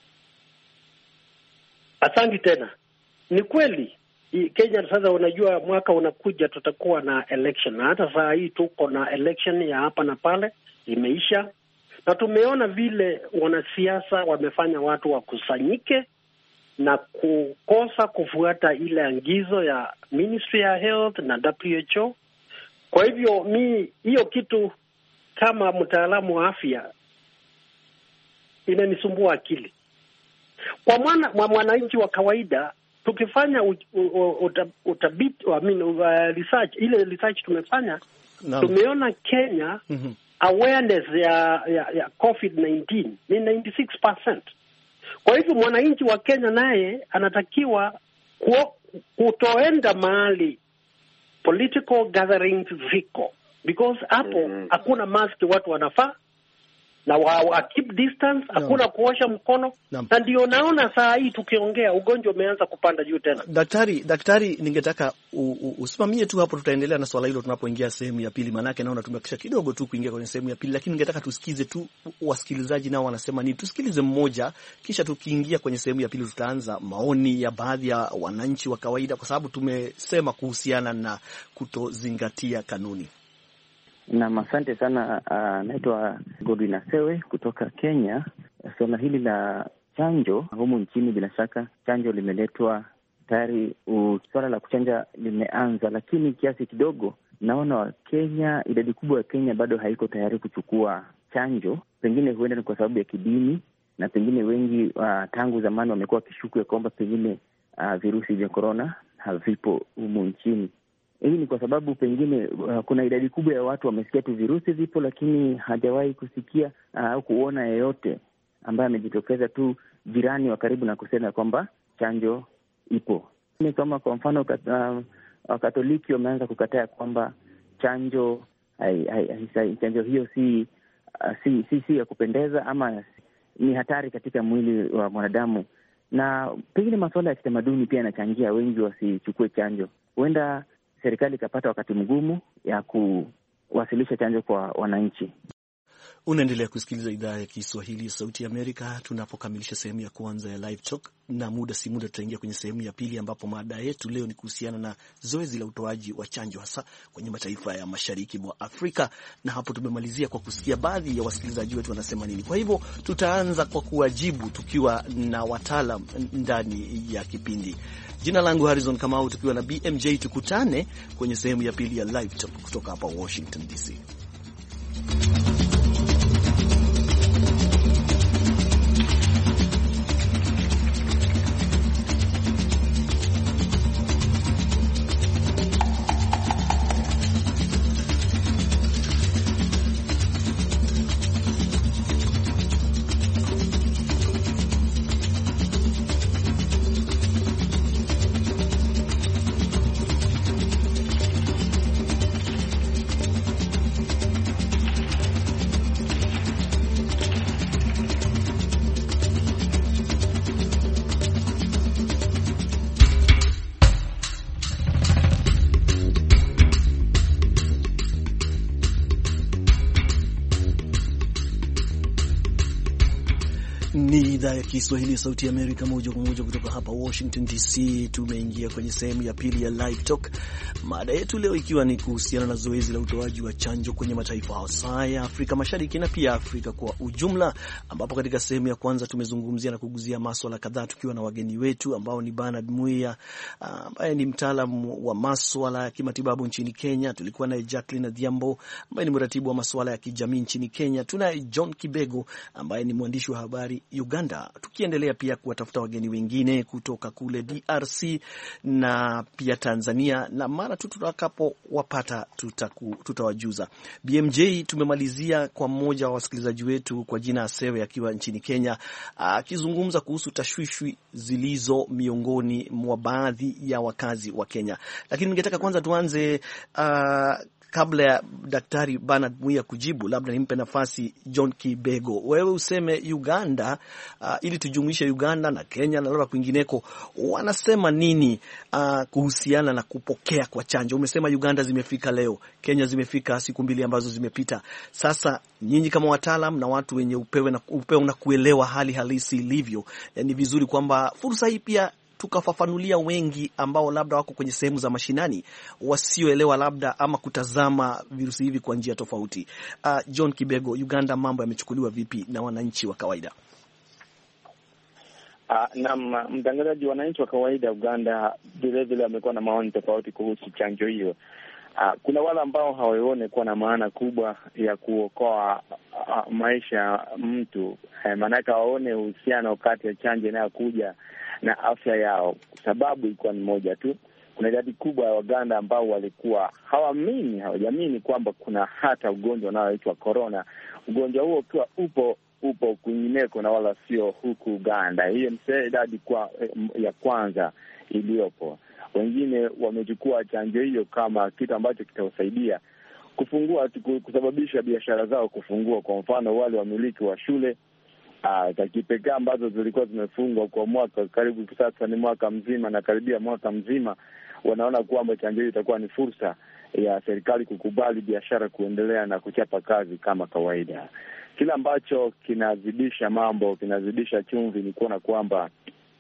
Asante tena. Ni kweli Kenya sasa, unajua mwaka unakuja tutakuwa na election, na hata saa hii tuko na election ya hapa na pale imeisha, na tumeona vile wanasiasa wamefanya watu wakusanyike na kukosa kufuata ile angizo ya Ministry ya Health na W H O. Kwa hivyo mi hiyo kitu kama mtaalamu wa afya inanisumbua akili. Kwa mwana wa mwananchi wa kawaida, tukifanya utabiti I mean uh, research, ile research tumefanya no. Tumeona Kenya mm-hmm. awareness ya ya, ya covid nineteen ni ninety-six percent. Kwa hivyo mwananchi wa Kenya naye anatakiwa kutoenda mahali political gatherings ziko, because hapo hakuna mm-hmm. mask watu wanafaa na wa, wa keep distance, hakuna no. kuosha mkono no. Na ndio naona saa hii tukiongea ugonjwa umeanza kupanda juu tena. Daktari, daktari ningetaka usimamie tu hapo, tutaendelea na swala hilo tunapoingia sehemu ya pili, maana yake naona tumekisha kidogo tu kuingia kwenye sehemu ya pili, lakini ningetaka tusikize tu wasikilizaji nao wanasema nini. Tusikilize mmoja, kisha tukiingia kwenye sehemu ya pili tutaanza maoni ya baadhi ya wananchi wa kawaida, kwa sababu tumesema kuhusiana na kutozingatia kanuni. Na asante sana. Uh, naitwa Godwin Asewe kutoka Kenya. Swala hili la chanjo humu nchini, bila shaka chanjo limeletwa tayari, swala la kuchanja limeanza, lakini kiasi kidogo naona Kenya, idadi kubwa ya Kenya bado haiko tayari kuchukua chanjo. Pengine huenda ni kwa sababu ya kidini, na pengine wengi uh, tangu zamani wamekuwa wakishuku ya kwamba pengine uh, virusi vya corona havipo humu nchini. Hii ni kwa sababu pengine uh, kuna idadi kubwa ya watu wamesikia tu virusi vipo, lakini hajawahi kusikia au uh, kuona yeyote ambaye amejitokeza tu jirani wa karibu na kusema kwamba chanjo ipo. Ni kama kwa mfano uh, Wakatoliki wameanza kukataa kwamba chanjo hai, hai, hai, chanjo hiyo si, uh, si si si ya kupendeza ama ni hatari katika mwili wa mwanadamu, na pengine masuala ya kitamaduni pia yanachangia wengi wasichukue chanjo. Huenda serikali ikapata wakati mgumu ya kuwasilisha chanjo kwa wananchi. Unaendelea kusikiliza idhaa ya Kiswahili ya Sauti ya Amerika. Tunapokamilisha sehemu ya kwanza ya Live Talk, na muda si muda tutaingia kwenye sehemu ya pili, ambapo mada yetu leo ni kuhusiana na zoezi la utoaji wa chanjo hasa kwenye mataifa ya mashariki mwa Afrika, na hapo tumemalizia kwa kusikia baadhi ya wasikilizaji wetu wanasema nini. Kwa hivyo tutaanza kwa kuwajibu tukiwa na wataalam ndani ya kipindi. Jina langu Harrison Kamau, tukiwa na B M J. Tukutane kwenye sehemu ya pili ya Live Talk kutoka hapa Washington D C. Ni idhaa ya Kiswahili ya Sauti ya Amerika, moja kwa moja kutoka hapa Washington D C. Tumeingia kwenye sehemu ya pili ya Live Talk, mada yetu leo ikiwa ni kuhusiana na zoezi la utoaji wa chanjo kwenye mataifa hasa ya Afrika Mashariki na pia Afrika kwa ujumla, ambapo katika sehemu ya kwanza tumezungumzia na kuguzia masuala kadhaa tukiwa na wageni wetu ambao ni Bernard Muya ambaye ni mtaalamu wa masuala ya kimatibabu nchini Kenya. Tulikuwa naye Jacqueline Adhiambo ambaye ni mratibu wa masuala ya kijamii nchini Kenya. Tunaye John Kibego ambaye ni mwandishi wa habari Uganda, tukiendelea pia kuwatafuta wageni wengine kutoka kule D R C na pia Tanzania, na mara tu tutakapowapata tutawajuza. B M J, tumemalizia kwa mmoja wa wasikilizaji wetu kwa jina Asewe akiwa nchini Kenya akizungumza kuhusu tashwishwi zilizo miongoni mwa baadhi ya wakazi wa Kenya. Lakini ningetaka kwanza tuanze uh, kabla ya Daktari Bernard Muya kujibu, labda nimpe nafasi John Kibego. Wewe useme Uganda, uh, ili tujumuishe Uganda na Kenya na labda kwingineko, wanasema nini uh, kuhusiana na kupokea kwa chanjo? Umesema Uganda zimefika leo, Kenya zimefika siku mbili ambazo zimepita. Sasa nyinyi kama wataalam na watu wenye upewe na upeo na kuelewa hali halisi ilivyo, ni vizuri kwamba fursa hii pia tukafafanulia wengi ambao labda wako kwenye sehemu za mashinani wasioelewa labda ama kutazama virusi hivi kwa njia tofauti. Uh, John Kibego, Uganda mambo yamechukuliwa vipi na wananchi wa kawaida? Uh, na mtangazaji, wananchi wa kawaida Uganda vile vile wamekuwa na maoni tofauti kuhusu chanjo hiyo. Uh, kuna wale ambao hawaone kuwa na maana kubwa ya kuokoa uh, maisha ya mtu. Uh, maanake hawaone uhusiano kati ya chanjo inayokuja na afya yao. Sababu ilikuwa ni moja tu. Kuna idadi kubwa ya Waganda ambao walikuwa hawaamini, hawajamini kwamba kuna hata ugonjwa unaoitwa corona. Ugonjwa huo ukiwa upo upo kwingineko na wala sio huku Uganda. Hiyo ni idadi kwa ya kwanza iliyopo. Wengine wamechukua chanjo hiyo kama kitu ambacho kitawasaidia kufungua, kusababisha biashara zao kufungua. Kwa mfano wale wamiliki wa shule Ah, za kipekee ambazo zilikuwa zimefungwa kwa mwaka karibu sasa ni mwaka mzima na karibia mwaka mzima, wanaona kwamba chanjo hii itakuwa ni fursa ya serikali kukubali biashara kuendelea na kuchapa kazi kama kawaida. Kila ambacho kinazidisha mambo, kinazidisha chumvi ni kuona kwamba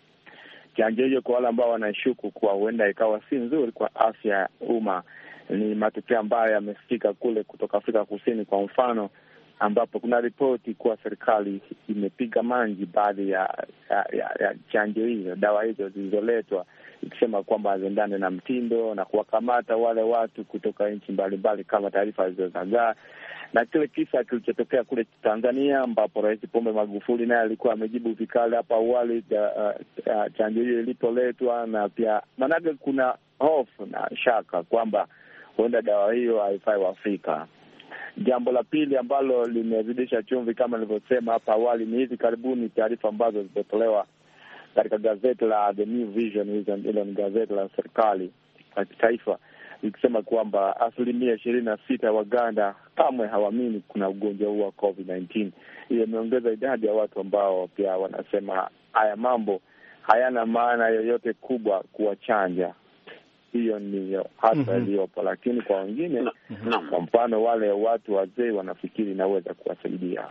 chanjo hiyo kwa wale ambao wanashuku kwa huenda ikawa si nzuri kwa afya ya umma, ni matokeo ambayo yamesikika kule kutoka Afrika Kusini kwa mfano, ambapo kuna ripoti kuwa serikali imepiga manji baadhi ya, ya, ya, ya chanjo hizo, dawa hizo zilizoletwa, ikisema kwamba haziendane na mtindo na kuwakamata wale watu kutoka nchi mbalimbali kama taarifa zilizozagaa. Na kile kisa kilichotokea kule Tanzania ambapo Rais Pombe Magufuli naye alikuwa amejibu vikali hapa awali uh, uh, chanjo hiyo ilipoletwa, na pia manake kuna hofu na shaka kwamba huenda dawa hiyo haifai Afrika. Jambo la pili ambalo limezidisha chumvi kama nilivyosema hapa awali ni hizi karibuni taarifa ambazo zimetolewa katika gazeti la The New Vision, hilo ni gazeti la serikali la kitaifa, ikisema kwamba asilimia ishirini na sita ya Waganda kamwe hawaamini kuna ugonjwa huu wa COVID nineteen. Hiyo imeongeza idadi ya watu ambao pia wanasema haya mambo hayana maana yoyote kubwa kuwachanja. Hiyo ni hasa mm -hmm. iliyopo, lakini kwa wengine no, no. kwa mfano wale watu wazee wanafikiri inaweza kuwasaidia.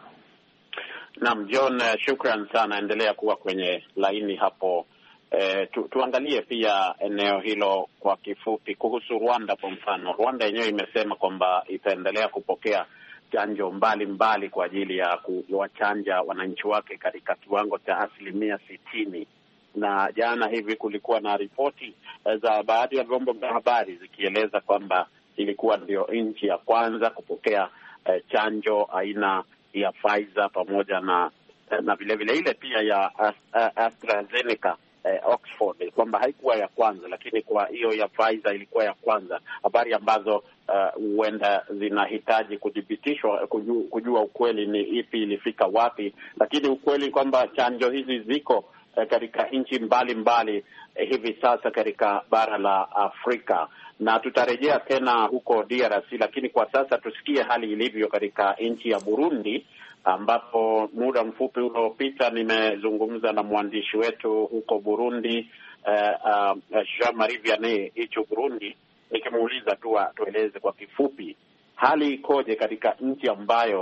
Naam, John, shukran sana, endelea kuwa kwenye laini hapo. E, tu, tuangalie pia eneo hilo kwa kifupi kuhusu Rwanda kwa mfano. Rwanda yenyewe imesema kwamba itaendelea kupokea chanjo mbalimbali kwa ajili ya kuwachanja wananchi wake katika kiwango cha asilimia sitini. Na jana hivi kulikuwa na ripoti za baadhi ya vyombo vya habari zikieleza kwamba ilikuwa ndio nchi ya kwanza kupokea eh, chanjo aina ya Pfizer pamoja na na vile vile ile pia ya AstraZeneca eh, Oxford, kwamba haikuwa ya kwanza, lakini kwa hiyo ya Pfizer ilikuwa ya kwanza. Habari ambazo huenda uh, zinahitaji kudhibitishwa kujua, kujua ukweli ni ipi ilifika wapi, lakini ukweli kwamba chanjo hizi ziko katika nchi mbalimbali eh, hivi sasa katika bara la Afrika, na tutarejea tena huko D R C, lakini kwa sasa tusikie hali ilivyo katika nchi ya Burundi, ambapo muda mfupi uliopita nimezungumza na mwandishi wetu huko Burundi eh, uh, Jean-Marie Vianney hicho Burundi, nikimuuliza tu tueleze kwa kifupi hali ikoje katika nchi ambayo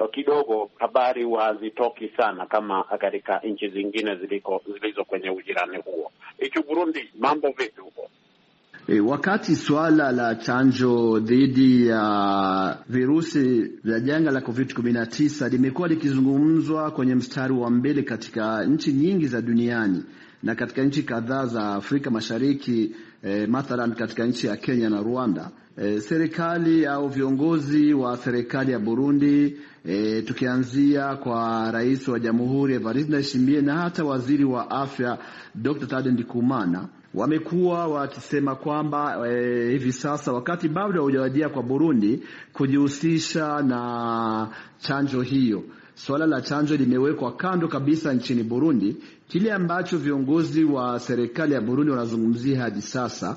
kidogo habari hazitoki sana kama katika nchi zingine ziliko zilizo kwenye ujirani huo. Hicho Burundi, mambo vipi huko? E, wakati swala la chanjo dhidi ya virusi vya janga la covid kumi na tisa limekuwa likizungumzwa kwenye mstari wa mbele katika nchi nyingi za duniani na katika nchi kadhaa za Afrika Mashariki, e, mathalan katika nchi ya Kenya na Rwanda, e, serikali au viongozi wa serikali ya Burundi, e, tukianzia kwa rais wa Jamhuri Evariste Ndayishimiye na hata waziri wa afya Doctor Tade Ndikumana wamekuwa wakisema kwamba e, hivi sasa wakati bado haujawadia kwa Burundi kujihusisha na chanjo hiyo. Swala la chanjo limewekwa kando kabisa nchini Burundi. Kile ambacho viongozi wa serikali ya Burundi wanazungumzia hadi sasa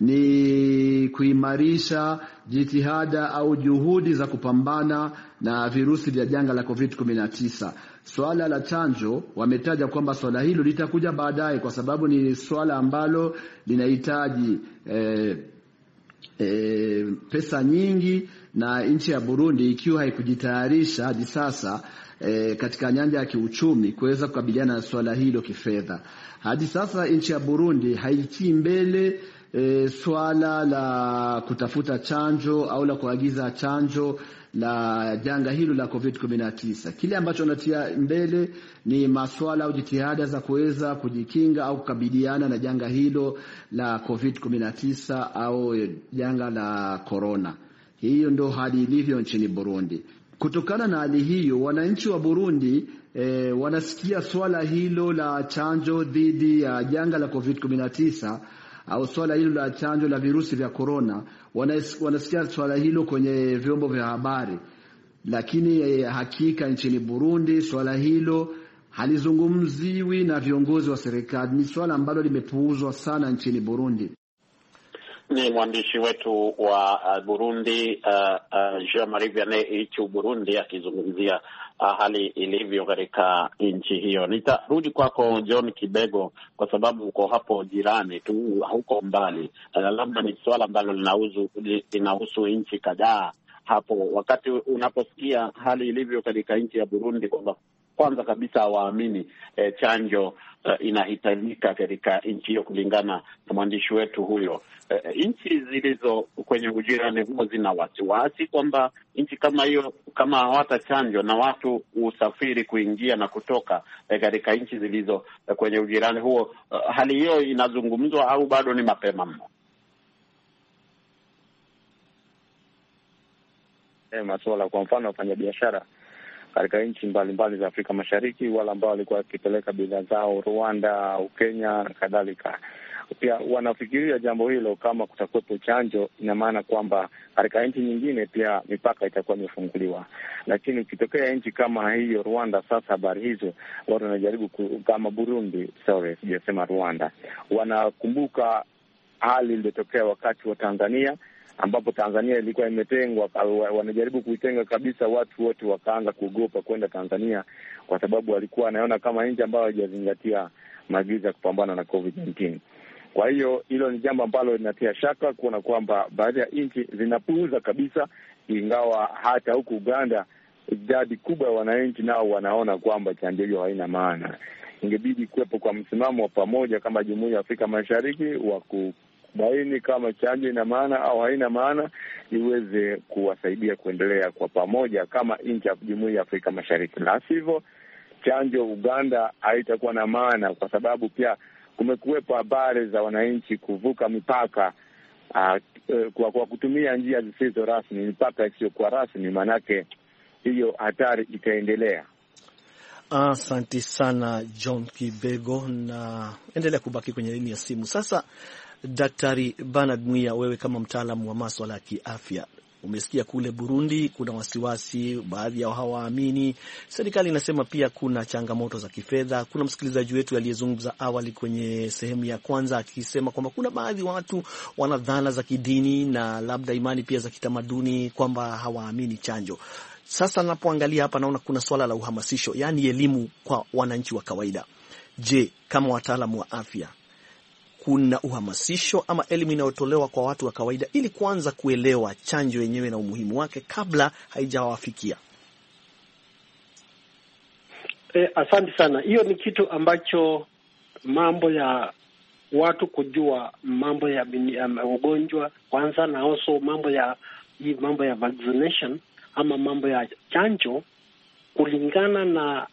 ni kuimarisha jitihada au juhudi za kupambana na virusi vya janga la covid kumi na tisa. Swala la chanjo wametaja kwamba swala hilo litakuja baadaye kwa sababu ni swala ambalo linahitaji eh, eh, pesa nyingi, na nchi ya Burundi ikiwa haikujitayarisha hadi sasa E, katika nyanja ya kiuchumi kuweza kukabiliana na swala hilo kifedha. Hadi sasa nchi ya Burundi haitii mbele e, swala la kutafuta chanjo au la kuagiza chanjo la janga hilo la covid kumi na tisa. Kile ambacho wanatia mbele ni masuala au jitihada za kuweza kujikinga au kukabiliana na janga hilo la covid kumi na tisa au janga la corona. Hiyo ndio hali ilivyo nchini Burundi. Kutokana na hali hiyo, wananchi wa Burundi e, wanasikia swala hilo la chanjo dhidi ya janga la covid kumi na tisa au swala hilo la chanjo la virusi vya corona, wanasikia swala hilo kwenye vyombo vya habari, lakini e, hakika nchini Burundi swala hilo halizungumziwi na viongozi wa serikali. Ni swala ambalo limepuuzwa sana nchini Burundi. Ni mwandishi wetu wa uh, Burundi uh, uh, Jean-Marie Vianney Burundi akizungumzia uh, hali ilivyo katika nchi hiyo. Nitarudi kwako John Kibego kwa sababu uko hapo jirani tu, huko mbali. Uh, labda ni swala ambalo linahusu linahusu nchi kadhaa hapo. Wakati unaposikia hali ilivyo katika nchi ya Burundi, kwamba kwanza kabisa waamini eh, chanjo uh, inahitajika katika nchi hiyo kulingana na mwandishi wetu huyo. Uh, nchi zilizo kwenye ujirani huo zina wasiwasi kwamba nchi kama hiyo kama hawata chanjo na watu usafiri kuingia na kutoka eh, katika nchi zilizo eh, kwenye ujirani huo, uh, hali hiyo inazungumzwa au bado ni mapema mno? Eh, masuala kwa mfano wafanya biashara katika nchi mbalimbali za Afrika Mashariki, wala ambao walikuwa wakipeleka bidhaa zao Rwanda au Kenya na kadhalika, pia wanafikiria jambo hilo kama kutakuwepo chanjo, ina maana kwamba katika nchi nyingine pia mipaka itakuwa imefunguliwa. Lakini ukitokea nchi kama hiyo Rwanda, sasa habari hizo watu wanajaribu kama Burundi, sorry sijasema Rwanda, wanakumbuka hali iliyotokea wakati wa Tanzania ambapo Tanzania ilikuwa imetengwa, wanajaribu kuitenga kabisa, watu wote wakaanza kuogopa kwenda Tanzania kwa sababu walikuwa wanaona kama nchi ambayo haijazingatia maagizo ya kupambana na covid kumi na tisa. Kwa hiyo hilo ni jambo ambalo linatia shaka kuona kwamba baadhi ya nchi zinapuuza kabisa, ingawa hata huku Uganda idadi kubwa ya wananchi nao wanaona kwamba chanjo hiyo haina maana. Ingebidi kuwepo kwa msimamo wa pamoja kama Jumuiya ya Afrika Mashariki wa kubaini kama chanjo ina maana au haina maana, iweze kuwasaidia kuendelea kwa pamoja kama nchi ya Jumuiya ya Afrika Mashariki. La sivyo chanjo Uganda haitakuwa na maana, kwa sababu pia kumekuwepo habari za wananchi kuvuka mipaka uh, kwa, kwa kutumia njia zisizo rasmi, mipaka isiyokuwa rasmi. Manake hiyo hatari itaendelea. Asante sana John Kibego, na endelea kubaki kwenye laini ya simu. Sasa Daktari Bernard Mwia, wewe kama mtaalamu wa masuala ya kiafya, umesikia kule Burundi kuna wasiwasi, baadhi yao hawaamini. Serikali inasema pia kuna changamoto za kifedha. Kuna msikilizaji wetu aliyezungumza awali kwenye sehemu ya kwanza akisema kwamba kuna baadhi ya watu wana dhana za kidini na labda imani pia za kitamaduni kwamba hawaamini chanjo. Sasa napoangalia hapa naona kuna swala la uhamasisho, yani elimu kwa wananchi wa kawaida. Je, kama wataalamu wa afya, kuna uhamasisho ama elimu inayotolewa kwa watu wa kawaida ili kuanza kuelewa chanjo yenyewe na umuhimu wake kabla haijawafikia? Eh, asante sana. Hiyo ni kitu ambacho mambo ya watu kujua mambo ya, ya ugonjwa kwanza, na also mambo ya hii mambo ya vaccination ama mambo ya chanjo, kulingana na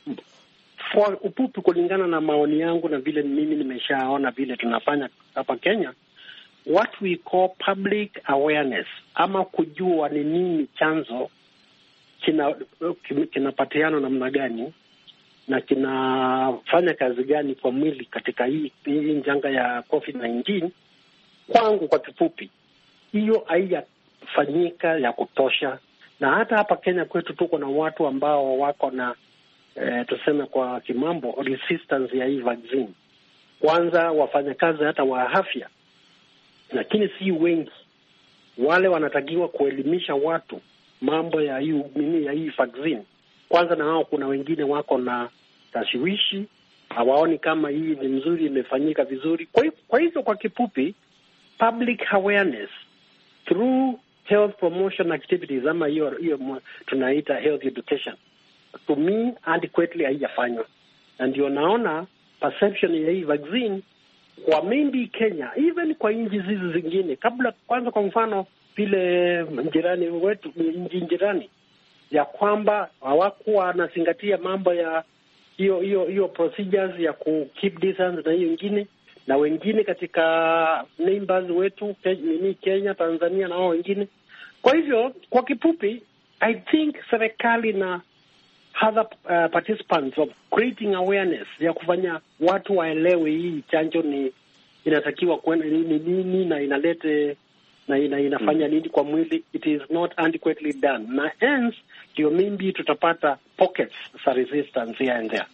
for upupi, kulingana na maoni yangu na vile mimi nimeshaona vile tunafanya hapa Kenya, what we call public awareness, ama kujua ni nini chanzo kina kinapatiana namna gani na kinafanya kazi gani kwa mwili katika hii, hii njanga ya covid nineteen. Kwangu kwa kifupi, hiyo haijafanyika ya kutosha, na hata hapa Kenya kwetu tuko na watu ambao wako na eh, tuseme kwa kimambo resistance ya hii vaccine. Kwanza wafanyakazi hata wa afya, lakini si wengi. Wale wanatakiwa kuelimisha watu mambo ya hii nini ya hii vaccine. Kwanza na hao kuna wengine wako na tashawishi, hawaoni kama hii ni mzuri, imefanyika vizuri. Kwa kwa hivyo kwa kifupi, public awareness through health promotion activities, ama hiyo hiyo tunaita health education, to me adequately haijafanywa. Na ndio naona perception ya hii vaccine kwa maybe Kenya, even kwa nchi hizi zingine kabla, kwanza kwa mfano vile jirani wetu, nchi jirani, ya kwamba hawakuwa wanazingatia mambo ya hiyo hiyo hiyo procedures ya ku keep distance na hiyo nyingine, na wengine katika neighbors wetu ni Kenya, Tanzania na hao wengine. Kwa hivyo kwa kifupi, I think serikali na other uh, participants of creating awareness ya kufanya watu waelewe hii chanjo ni inatakiwa kwenda nini nini na inalete na ina, inafanya nini kwa mwili, it is not adequately done, na hence ndio maybe tutapata pockets za resistance here and there.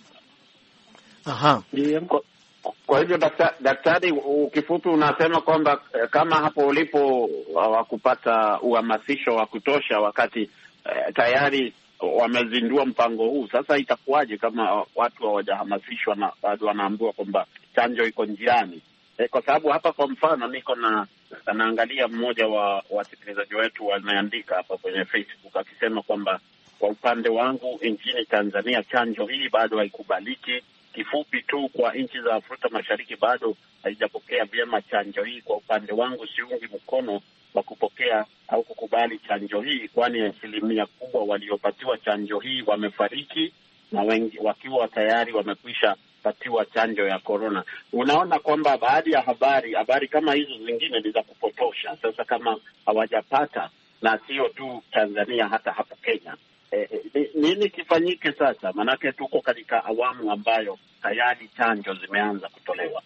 Aha. Ndiyo. Kwa, kwa hivyo daktari, daktari ukifupi unasema kwamba kama hapo ulipo hawakupata uhamasisho wa kutosha wakati eh, tayari wamezindua mpango huu, sasa itakuwaje kama watu hawajahamasishwa na bado wanaambiwa kwamba chanjo iko njiani? E, kwa sababu hapa kwa mfano niko na naangalia mmoja wa wasikilizaji wetu wameandika hapa kwenye Facebook akisema kwamba kwa upande wangu nchini Tanzania chanjo hii bado haikubaliki. Kifupi tu, kwa nchi za Afrika Mashariki bado haijapokea vyema chanjo hii. Kwa upande wangu siungi mkono wa kupokea au kukubali chanjo hii, kwani asilimia kubwa waliopatiwa chanjo hii wamefariki na wengi wakiwa tayari wamekwisha patiwa chanjo ya corona. Unaona kwamba baadhi ya habari habari kama hizo zingine ni za kupotosha. Sasa kama hawajapata, na sio tu Tanzania, hata hapo Kenya, e, e, nini kifanyike sasa? Manake tuko katika awamu ambayo tayari chanjo zimeanza kutolewa.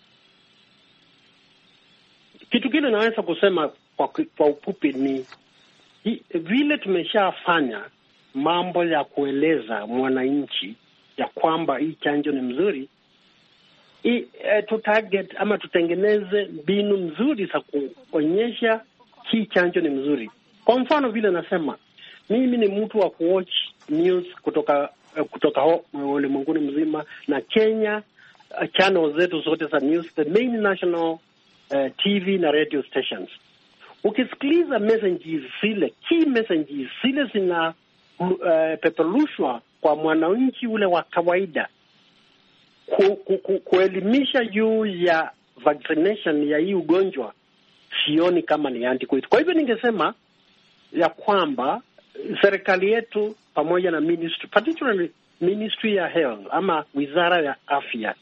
Kitu kile naweza kusema kwa, kwa ufupi ni hi, vile tumeshafanya mambo ya kueleza mwananchi ya kwamba hii chanjo ni mzuri, i e, tu target ama tutengeneze mbinu mzuri za kuonyesha hii chanjo ni mzuri. Kwa mfano vile nasema, mimi ni mtu wa kuwatch news kutoka kutoka ulimwenguni mzima, na Kenya uh, channels zetu zote za news, the main national uh, T V na radio stations. Ukisikiliza messages zile, key messages zile zina uh, peperushwa kwa mwananchi ule wa kawaida, ku, ku, ku, kuelimisha juu ya vaccination ya hii ugonjwa, sioni kama ni antiquated. Kwa hivyo ningesema ya kwamba serikali yetu pamoja na ministry, particularly Ministry ya Health ama Wizara ya Afya,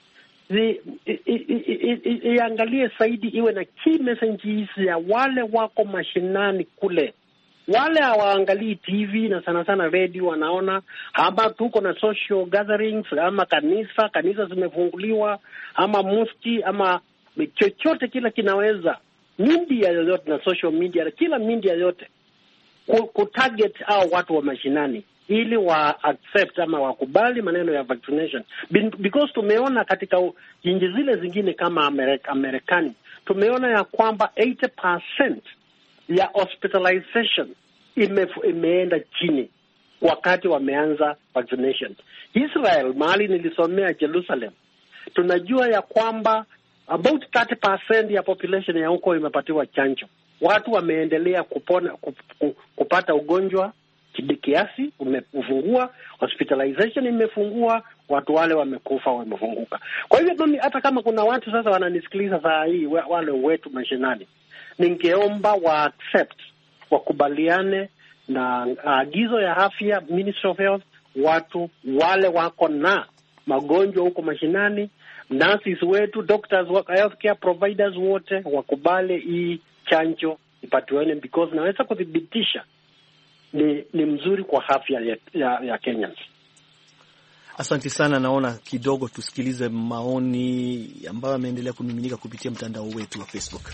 iangalie zaidi, iwe na key messages ya wale wako mashinani kule. Wale hawaangalii T V na sana sana radio, wanaona ama tuko na social gatherings, ama kanisa kanisa zimefunguliwa, ama mufti, ama chochote kila kinaweza, media yoyote na social media, kila media yote kutarget au watu wa mashinani ili wa accept ama wakubali maneno ya vaccination. Because tumeona katika nchi zile zingine kama Amerika, Amerikani, tumeona ya kwamba eighty percent ya hospitalization ime, imeenda chini wakati wameanza vaccination. Israel, mahali nilisomea Jerusalem, tunajua ya kwamba about thirty percent ya population ya huko imepatiwa chanjo. Watu wameendelea kupona kupata ugonjwa kiasi umefungua, hospitalization imefungua, watu wale wamekufa wamefunguka. Kwa hivyo mimi, hata kama kuna watu sasa wananisikiliza saa hii, wale wetu mashinani, ningeomba wa accept, wakubaliane na agizo ya afya, Ministry of Health, watu wale wako na magonjwa huko mashinani, nurses wetu, doctors, healthcare providers wote wakubali hii chanjo ipatiwane, because naweza kudhibitisha ni ni mzuri kwa afya ya, ya, ya Kenyans. Asante sana. Naona kidogo tusikilize maoni ambayo yameendelea kumiminika kupitia mtandao wetu wa Facebook.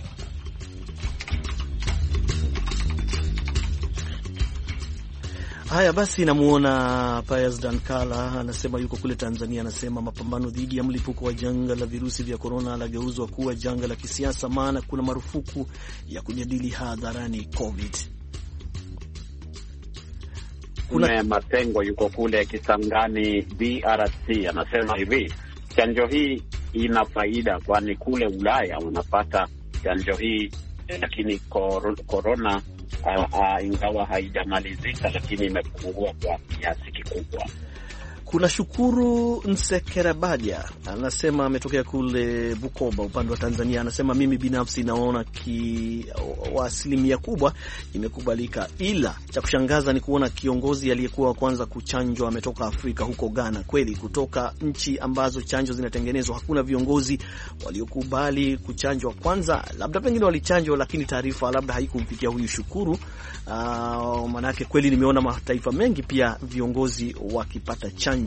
Haya basi, namuona Pius Dankala anasema yuko kule Tanzania, anasema mapambano dhidi ya mlipuko wa janga la virusi vya korona lageuzwa kuwa janga la kisiasa, maana kuna marufuku ya kujadili hadharani COVID. Kuna Matengo yuko kule Kisangani D R C, anasema hivi, chanjo hii ina faida kwani kule Ulaya wanapata chanjo hii, lakini korona uh, uh, ingawa haijamalizika lakini imepungua kwa kiasi kikubwa. Kuna Shukuru Nsekerabadia anasema ametokea kule Bukoba upande wa Tanzania, anasema mimi binafsi naona ki wa asilimia kubwa imekubalika, ila cha kushangaza ni kuona kiongozi aliyekuwa wa kwanza kuchanjwa ametoka Afrika, huko Ghana. Kweli kutoka nchi ambazo chanjo zinatengenezwa hakuna viongozi waliokubali kuchanjwa kwanza, labda pengine walichanjwa lakini taarifa labda haikumfikia huyu Shukuru. Uh, manake kweli nimeona mataifa mengi pia viongozi wakipata chanjo.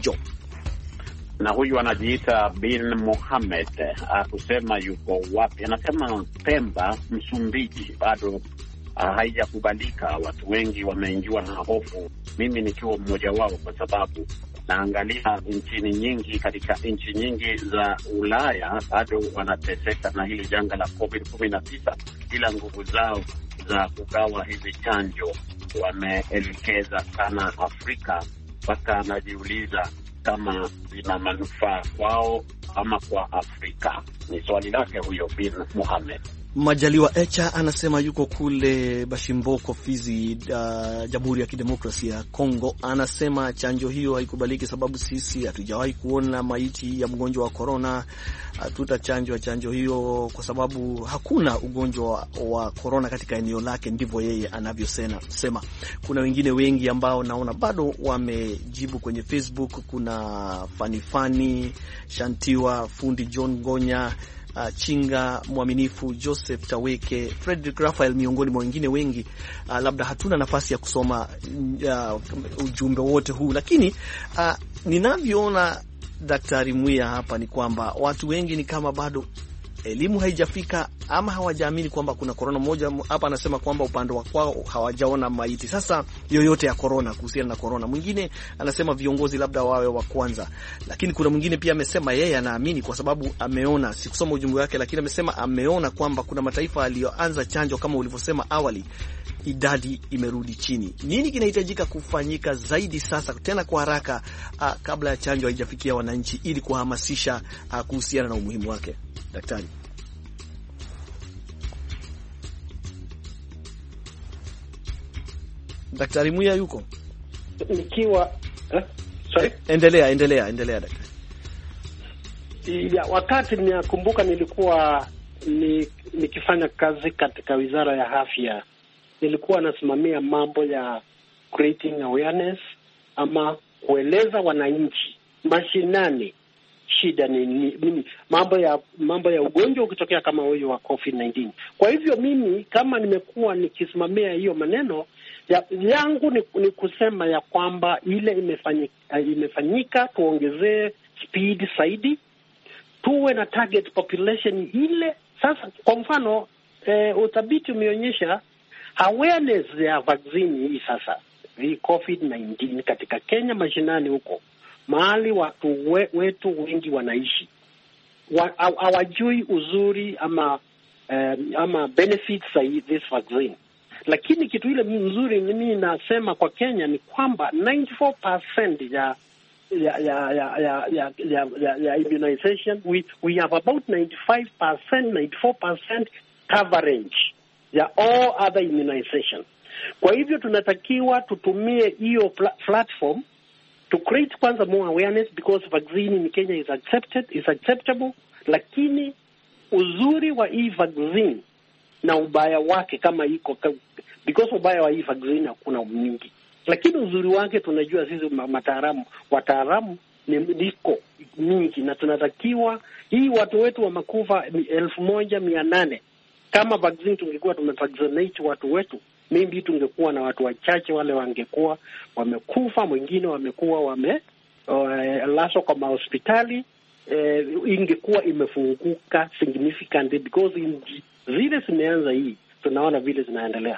Na huyu anajiita bin Mohamed, akusema yuko wapi, anasema Pemba, Msumbiji, bado uh, haijakubalika. Watu wengi wameingiwa na hofu, mimi nikiwa mmoja wao, kwa sababu naangalia nchini nyingi, katika nchi nyingi za Ulaya bado wanateseka na hili janga la covid kumi na tisa, ila nguvu zao za kugawa hizi chanjo wameelekeza sana Afrika, mpaka anajiuliza kama zina manufaa kwao ama kwa Afrika. Ni swali lake huyo bin Mohamed. Majaliwa Echa anasema yuko kule Bashimboko, Fizi, uh, Jamhuri ya Kidemokrasia ya Kongo. Anasema chanjo hiyo haikubaliki sababu sisi hatujawahi kuona maiti ya mgonjwa wa corona. Hatutachanjwa chanjo hiyo kwa sababu hakuna ugonjwa wa corona katika eneo lake, ndivyo yeye anavyosema. Kuna wengine wengi ambao naona bado wamejibu kwenye Facebook. Kuna Fanifani Shantiwa, Fundi John Gonya, Uh, Chinga Mwaminifu, Joseph Taweke, Frederick Raphael, miongoni mwa wengine wengi. Uh, labda hatuna nafasi ya kusoma uh, ujumbe wote huu, lakini uh, ninavyoona Daktari Mwia hapa ni kwamba watu wengi ni kama bado elimu haijafika ama hawajaamini kwamba kuna corona. Moja hapa anasema kwamba upande wa kwao hawajaona maiti sasa yoyote ya corona, kuhusiana na corona. Mwingine anasema viongozi labda wawe wa kwanza, lakini kuna mwingine pia amesema yeye anaamini kwa sababu ameona, sikusoma ujumbe wake, lakini amesema ameona kwamba kuna mataifa yaliyoanza chanjo kama ulivyosema awali, idadi imerudi chini. Nini kinahitajika kufanyika zaidi sasa tena kwa haraka uh, kabla ya chanjo haijafikia wananchi ili kuhamasisha uh, kuhusiana na umuhimu wake? Daktari Daktari Muya yuko? Nikiwa eh? Sorry? Endelea, endelea, endelea daktari. Ya, wakati ninakumbuka nilikuwa ni, nikifanya kazi katika Wizara ya Afya, nilikuwa nasimamia mambo ya creating awareness ama kueleza wananchi mashinani shida ni nini, mambo ya mambo ya ugonjwa ukitokea kama huyo wa covid nineteen. Kwa hivyo mimi kama nimekuwa nikisimamia hiyo maneno ya, yangu ni, ni kusema ya kwamba ile imefanyika, imefanyika tuongezee speed zaidi, tuwe na target population ile. Sasa kwa mfano eh, uthabiti umeonyesha awareness ya vaccine hii sasa hii covid nineteen katika Kenya mashinani huko mahali watu we, wetu wengi wanaishi hawajui wa, uzuri ama um, ama benefits za this vaccine. Lakini kitu ile mzuri mimi nasema kwa Kenya ni kwamba ninety-four percent ya ya ya ya ya ya, ya, ya, ya immunization, we we have about ninety-five percent ninety-four percent coverage ya all other immunization. Kwa hivyo tunatakiwa tutumie hiyo platform to create kwanza more awareness, because vaccine in Kenya is accepted, is acceptable, lakini uzuri wa hii vaccine na ubaya wake kama iko, because ubaya wa hii vaccine hakuna mingi, lakini uzuri wake tunajua sisi mataalamu, wataalamu ni ndiko mingi, na tunatakiwa hii watu wetu wa makufa elfu moja mia nane kama vaccine tungekuwa tumevaccinate watu wetu, maybe tungekuwa na watu wachache wale wangekuwa wamekufa, mwingine wamekuwa wame uh, laso kwa mahospitali, uh, ingekuwa imefunguka significantly, because in zile zimeanza hii tunaona vile zinaendelea.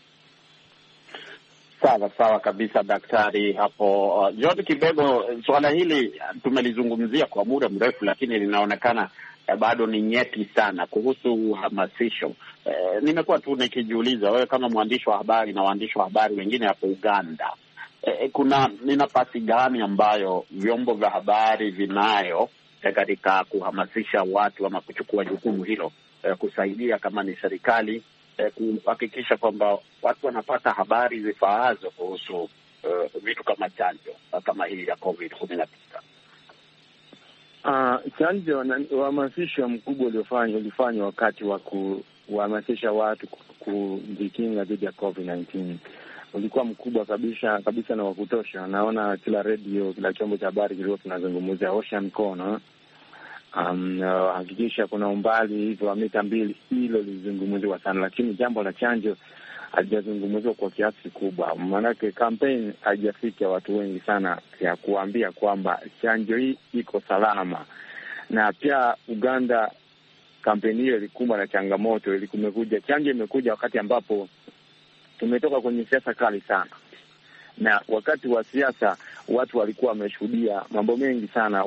Sawa sawa kabisa daktari hapo. Uh, John Kibego, swala hili tumelizungumzia kwa muda mrefu, lakini linaonekana eh, bado ni nyeti sana kuhusu uhamasisho. Eh, nimekuwa tu nikijiuliza, wewe kama mwandishi wa habari na waandishi wa habari wengine hapo Uganda, eh, kuna ni nafasi gani ambayo vyombo vya habari vinayo eh, katika kuhamasisha watu ama kuchukua jukumu hilo, eh, kusaidia kama ni serikali eh, kuhakikisha kwamba watu wanapata habari zifaazo kuhusu uh, vitu kama chanjo kama hii ya covid kumi na tisa? Uh, chanjo na uhamasisho mkubwa uliofanywa ulifanywa wakati wa kuhamasisha watu kujikinga dhidi ya covid nineteen. Ulikuwa mkubwa kabisa kabisa na wa kutosha. Naona kila radio, kila chombo cha habari kilikuwa kinazungumzia osha mkono. Um, uh, hakikisha kuna umbali hivyo wa mita mbili, hilo lizungumziwa sana, lakini jambo la chanjo halijazungumziwa kwa kiasi kikubwa. Maanake campaign haijafika watu wengi sana ya kuambia kwamba chanjo hii iko salama. Na pia Uganda campaign hiyo ilikumbwa na changamoto, ilikumekuja chanjo imekuja wakati ambapo tumetoka kwenye siasa kali sana. Na wakati wa siasa watu walikuwa wameshuhudia mambo mengi sana,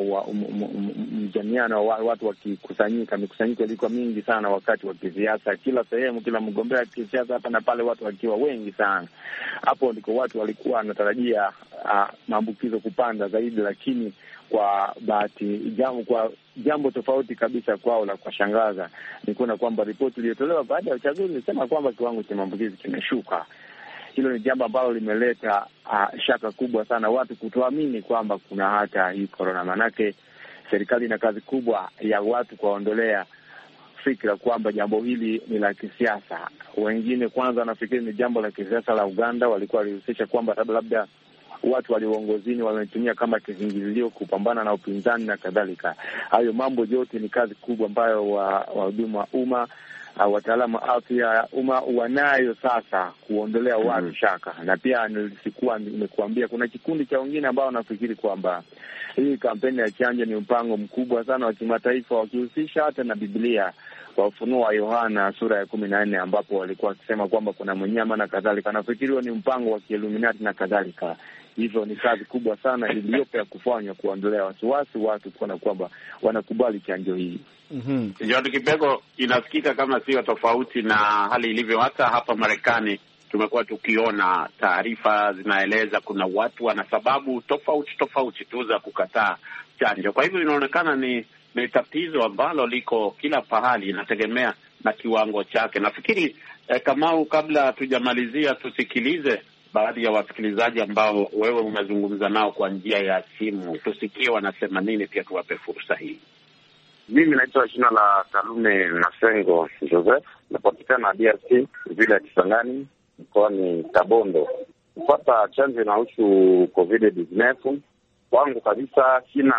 mjamiano wa watu wakikusanyika, mikusanyiko ilikuwa mingi sana wakati wa kisiasa, kila sehemu, kila mgombea kisiasa hapa na pale, watu wakiwa wengi sana. Hapo ndiko watu walikuwa wanatarajia uh, maambukizo kupanda zaidi, lakini kwa bahati jambo kwa jambo tofauti kabisa kwao la kushangaza ni kuona kwamba ripoti iliyotolewa baada ya uchaguzi ilisema kwamba kiwango cha maambukizi kimeshuka. Hilo ni jambo ambalo limeleta uh, shaka kubwa sana, watu kutoamini kwamba kuna hata hii corona. Manake serikali ina kazi kubwa ya watu kuwaondolea fikra kwamba jambo hili ni la kisiasa. Wengine kwanza wanafikiri ni jambo la kisiasa la Uganda, walikuwa walihusisha kwamba labda watu waliongozini wametumia kama kizingilio kupambana na upinzani na kadhalika. Hayo mambo yote ni kazi kubwa ambayo wahudumu wa umma, Uh, wataalamu wa afya umma wanayo sasa kuondolea watu mm-hmm. shaka. Na pia nilisikuwa nimekuambia kuna kikundi cha wengine ambao wanafikiri kwamba hii kampeni ya chanjo ni mpango mkubwa sana wa kimataifa, wakihusisha hata na Biblia kwa Ufunuo wa Yohana sura ya kumi na nne ambapo walikuwa wakisema kwamba kuna mnyama na kadhalika. Nafikiri ni mpango wa Illuminati na kadhalika. Hivyo ni kazi kubwa sana iliyopo ya kufanywa kuondolea wasiwasi watu kuona kwamba wanakubali chanjo hii. Mhm. John Kibego, inasikika kama sio tofauti na hali ilivyo hata hapa Marekani. Tumekuwa tukiona taarifa zinaeleza kuna watu wana sababu tofauti tofauti tu za kukataa chanjo. Kwa hivyo inaonekana ni ni tatizo ambalo liko kila pahali, inategemea na kiwango chake. Nafikiri eh, Kamau, kabla tujamalizia tusikilize baadhi ya wasikilizaji ambao wewe umezungumza nao kwa njia ya simu, tusikie wanasema nini, pia tuwape fursa hii. Mimi naitwa jina la Kalume Nasengo Joseph, napatikana D R C vile ya Kisangani mkoani Kabondo. Kupata chanjo inahusu covid kumi na tisa, kwangu kabisa sina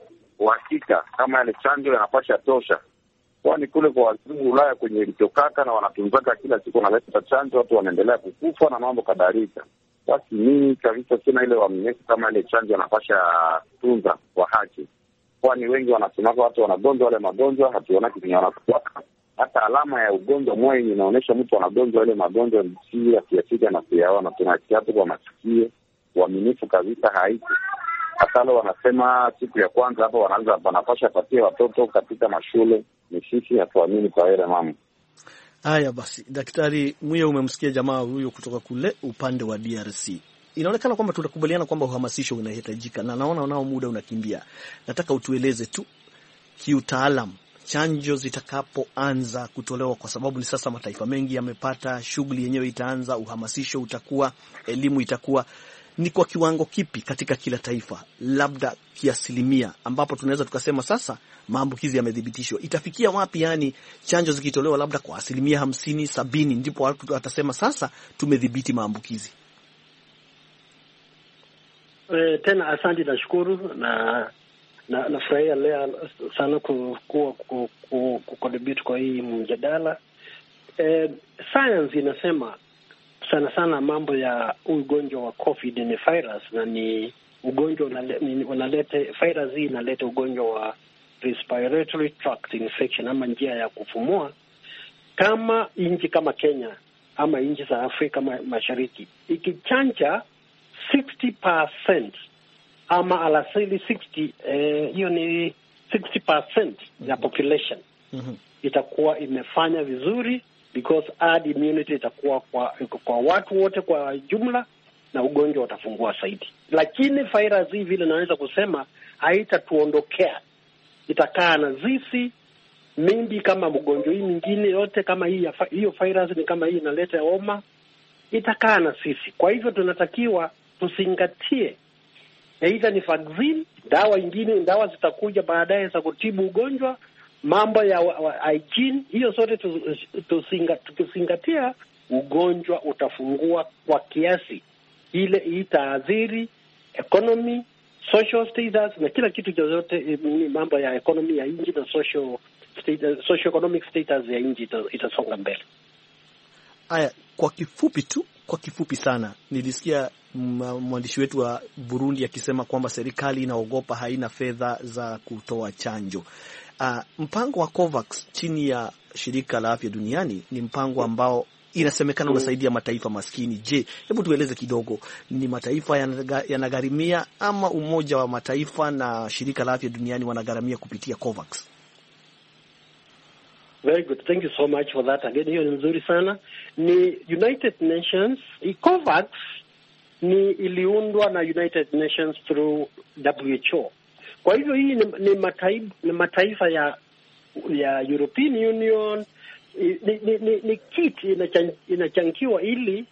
uhakika kama ile chanjo inapasha tosha. Kwani kule kwa wazungu Ulaya kwenye litokaka na wanatunzaka kila siku wanaleta chanjo, watu wanaendelea kukufa na mambo kadhalika. Basi mimi kabisa sina ile uaminifu kama ile chanjo inapasha tunza kwa haki. Kwani wengi wanasema watu wanagonjwa wale magonjwa, hatuona kitu wanakuwa. Hata alama ya ugonjwa moyo inaonyesha mtu anagonjwa ile magonjwa si ya kiafika na kuyaona. Tunasikia hapo kwa masikio, uaminifu kabisa haiko. Hata leo wanasema siku ya kwanza hapo wanaanza wanapasha patia watoto katika mashule, ni sisi hatuamini kwa ile mama. Haya basi, Daktari Muya, umemsikia jamaa huyo kutoka kule upande wa D R C. Inaonekana kwamba tunakubaliana kwamba uhamasisho unahitajika, na naona nao muda unakimbia. Nataka utueleze tu kiutaalamu chanjo zitakapoanza kutolewa, kwa sababu ni sasa mataifa mengi yamepata, shughuli yenyewe itaanza, uhamasisho utakuwa, elimu itakuwa, ni kwa kiwango kipi katika kila taifa, labda kiasilimia, ambapo tunaweza tukasema sasa maambukizi yamethibitishwa? Itafikia wapi? Yani chanjo zikitolewa labda kwa asilimia hamsini, sabini, ndipo watu watasema sasa tumedhibiti maambukizi. E, tena asante, nashukuru na na nafurahia leo sana kuwa kukontribute kwa hii mjadala. E, science inasema sana sana mambo ya ugonjwa wa COVID ni virus, na ni ugonjwa unaleta, virus hii inaleta ugonjwa wa respiratory tract infection ama njia ya kupumua. Kama nchi kama Kenya ama nchi za Afrika Mashariki ikichanja sixty percent ama alasili sixty, hiyo eh, ni sixty percent ya population, mm-hmm. itakuwa imefanya vizuri, because herd immunity itakuwa kwa, kwa watu wote kwa jumla, na ugonjwa utafungua zaidi. Lakini virus hii vile naweza kusema haitatuondokea, itakaa na sisi mingi kama mgonjwa hii mingine yote, kama hii hiyo virus ni kama hii inaleta homa, itakaa na sisi. Kwa hivyo tunatakiwa tusingatie, aidha ni vaccine, dawa nyingine, dawa zitakuja baadaye za kutibu ugonjwa, mambo ya hygiene, hiyo sote tukizingatia, ugonjwa utafungua kwa kiasi ile itaathiri economy, social status na kila kitu chochote. Mambo ya economy ya nchi na social status, social economic status ya nchi itasonga mbele. Haya, kwa kifupi tu, kwa kifupi sana, nilisikia mwandishi wetu wa Burundi akisema kwamba serikali inaogopa haina fedha za kutoa chanjo. Uh, mpango wa COVAX chini ya shirika la afya duniani ni mpango ambao inasemekana unasaidia mataifa maskini. Je, hebu tueleze kidogo, ni mataifa yanagharimia ama Umoja wa Mataifa na shirika la afya duniani wanagharamia kupitia COVAX? Very good, thank you so much for that. Again, hiyo ni nzuri sana. Ni United Nations, COVAX ni iliundwa na United Nations through W H O. Kwa hivyo hii ni, ni, mataifa, ni mataifa ya ya European Union, ni, ni, ni, ni kit inachan, inachangiwa ili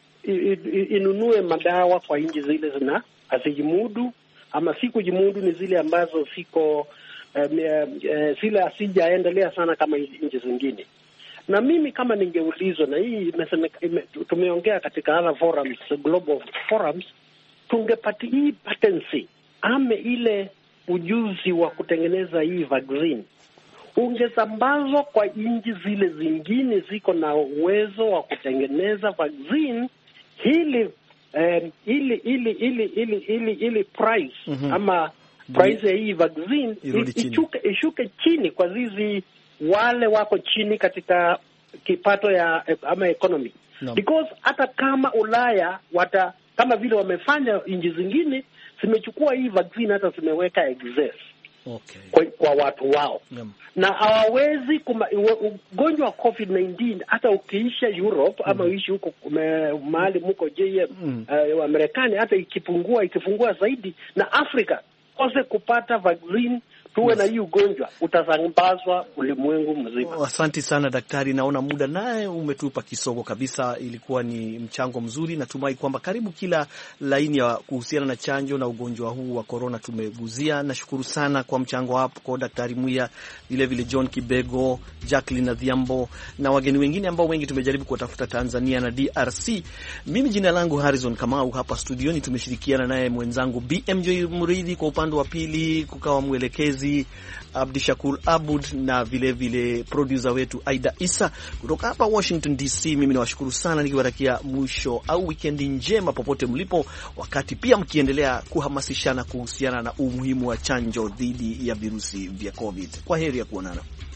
inunue madawa kwa nchi zile zina asijimudu ama siku jimudu, ni zile ambazo siko um, uh, zile asijaendelea sana kama nchi zingine. Na mimi kama ningeulizwa, na hii tumeongea katika other forums, global forums, tungepati hii patency ame ile ujuzi wa kutengeneza hii vaccine ungesambazwa kwa nchi zile zingine ziko na uwezo wa kutengeneza vaccine, hili um, ili ili ili ili ili ili price mm-hmm. ama price ya hii vaccine ishuke ishuke chini kwa zizi wale wako chini katika kipato ya ama economy, no. Because hata kama Ulaya wata kama vile wamefanya nchi zingine zimechukua hii vaccine hata zimeweka excess okay. kwa, kwa watu wao, yeah. Na hawawezi ugonjwa wa COVID nineteen hata ukiisha Europe mm. ama uishi huko mahali mko J M mm. uh, wa Marekani, hata ikipungua ikifungua zaidi na Afrika kose kupata vaccine tuwe yes. na hii ugonjwa utasambazwa ulimwengu mzima. Oh, asante sana daktari, naona muda naye umetupa kisogo kabisa. Ilikuwa ni mchango mzuri, natumai kwamba karibu kila laini ya kuhusiana na chanjo na ugonjwa huu wa corona tumeguzia. Nashukuru sana kwa mchango wako kwa Daktari Muya, vile vile John Kibego, Jacqueline Adhiambo na wageni wengine ambao wengi tumejaribu kuwatafuta Tanzania na D R C. Mimi jina langu Harrison Kamau, hapa studioni tumeshirikiana naye mwenzangu B M J Muridhi, kwa upande wa pili kukawa mwelekezi Abdishakur Abud na vile vile producer wetu Aida Isa kutoka hapa Washington D C. Mimi nawashukuru sana nikiwatakia mwisho au weekendi njema popote mlipo, wakati pia mkiendelea kuhamasishana kuhusiana na umuhimu wa chanjo dhidi ya virusi vya COVID. Kwa heri ya kuonana.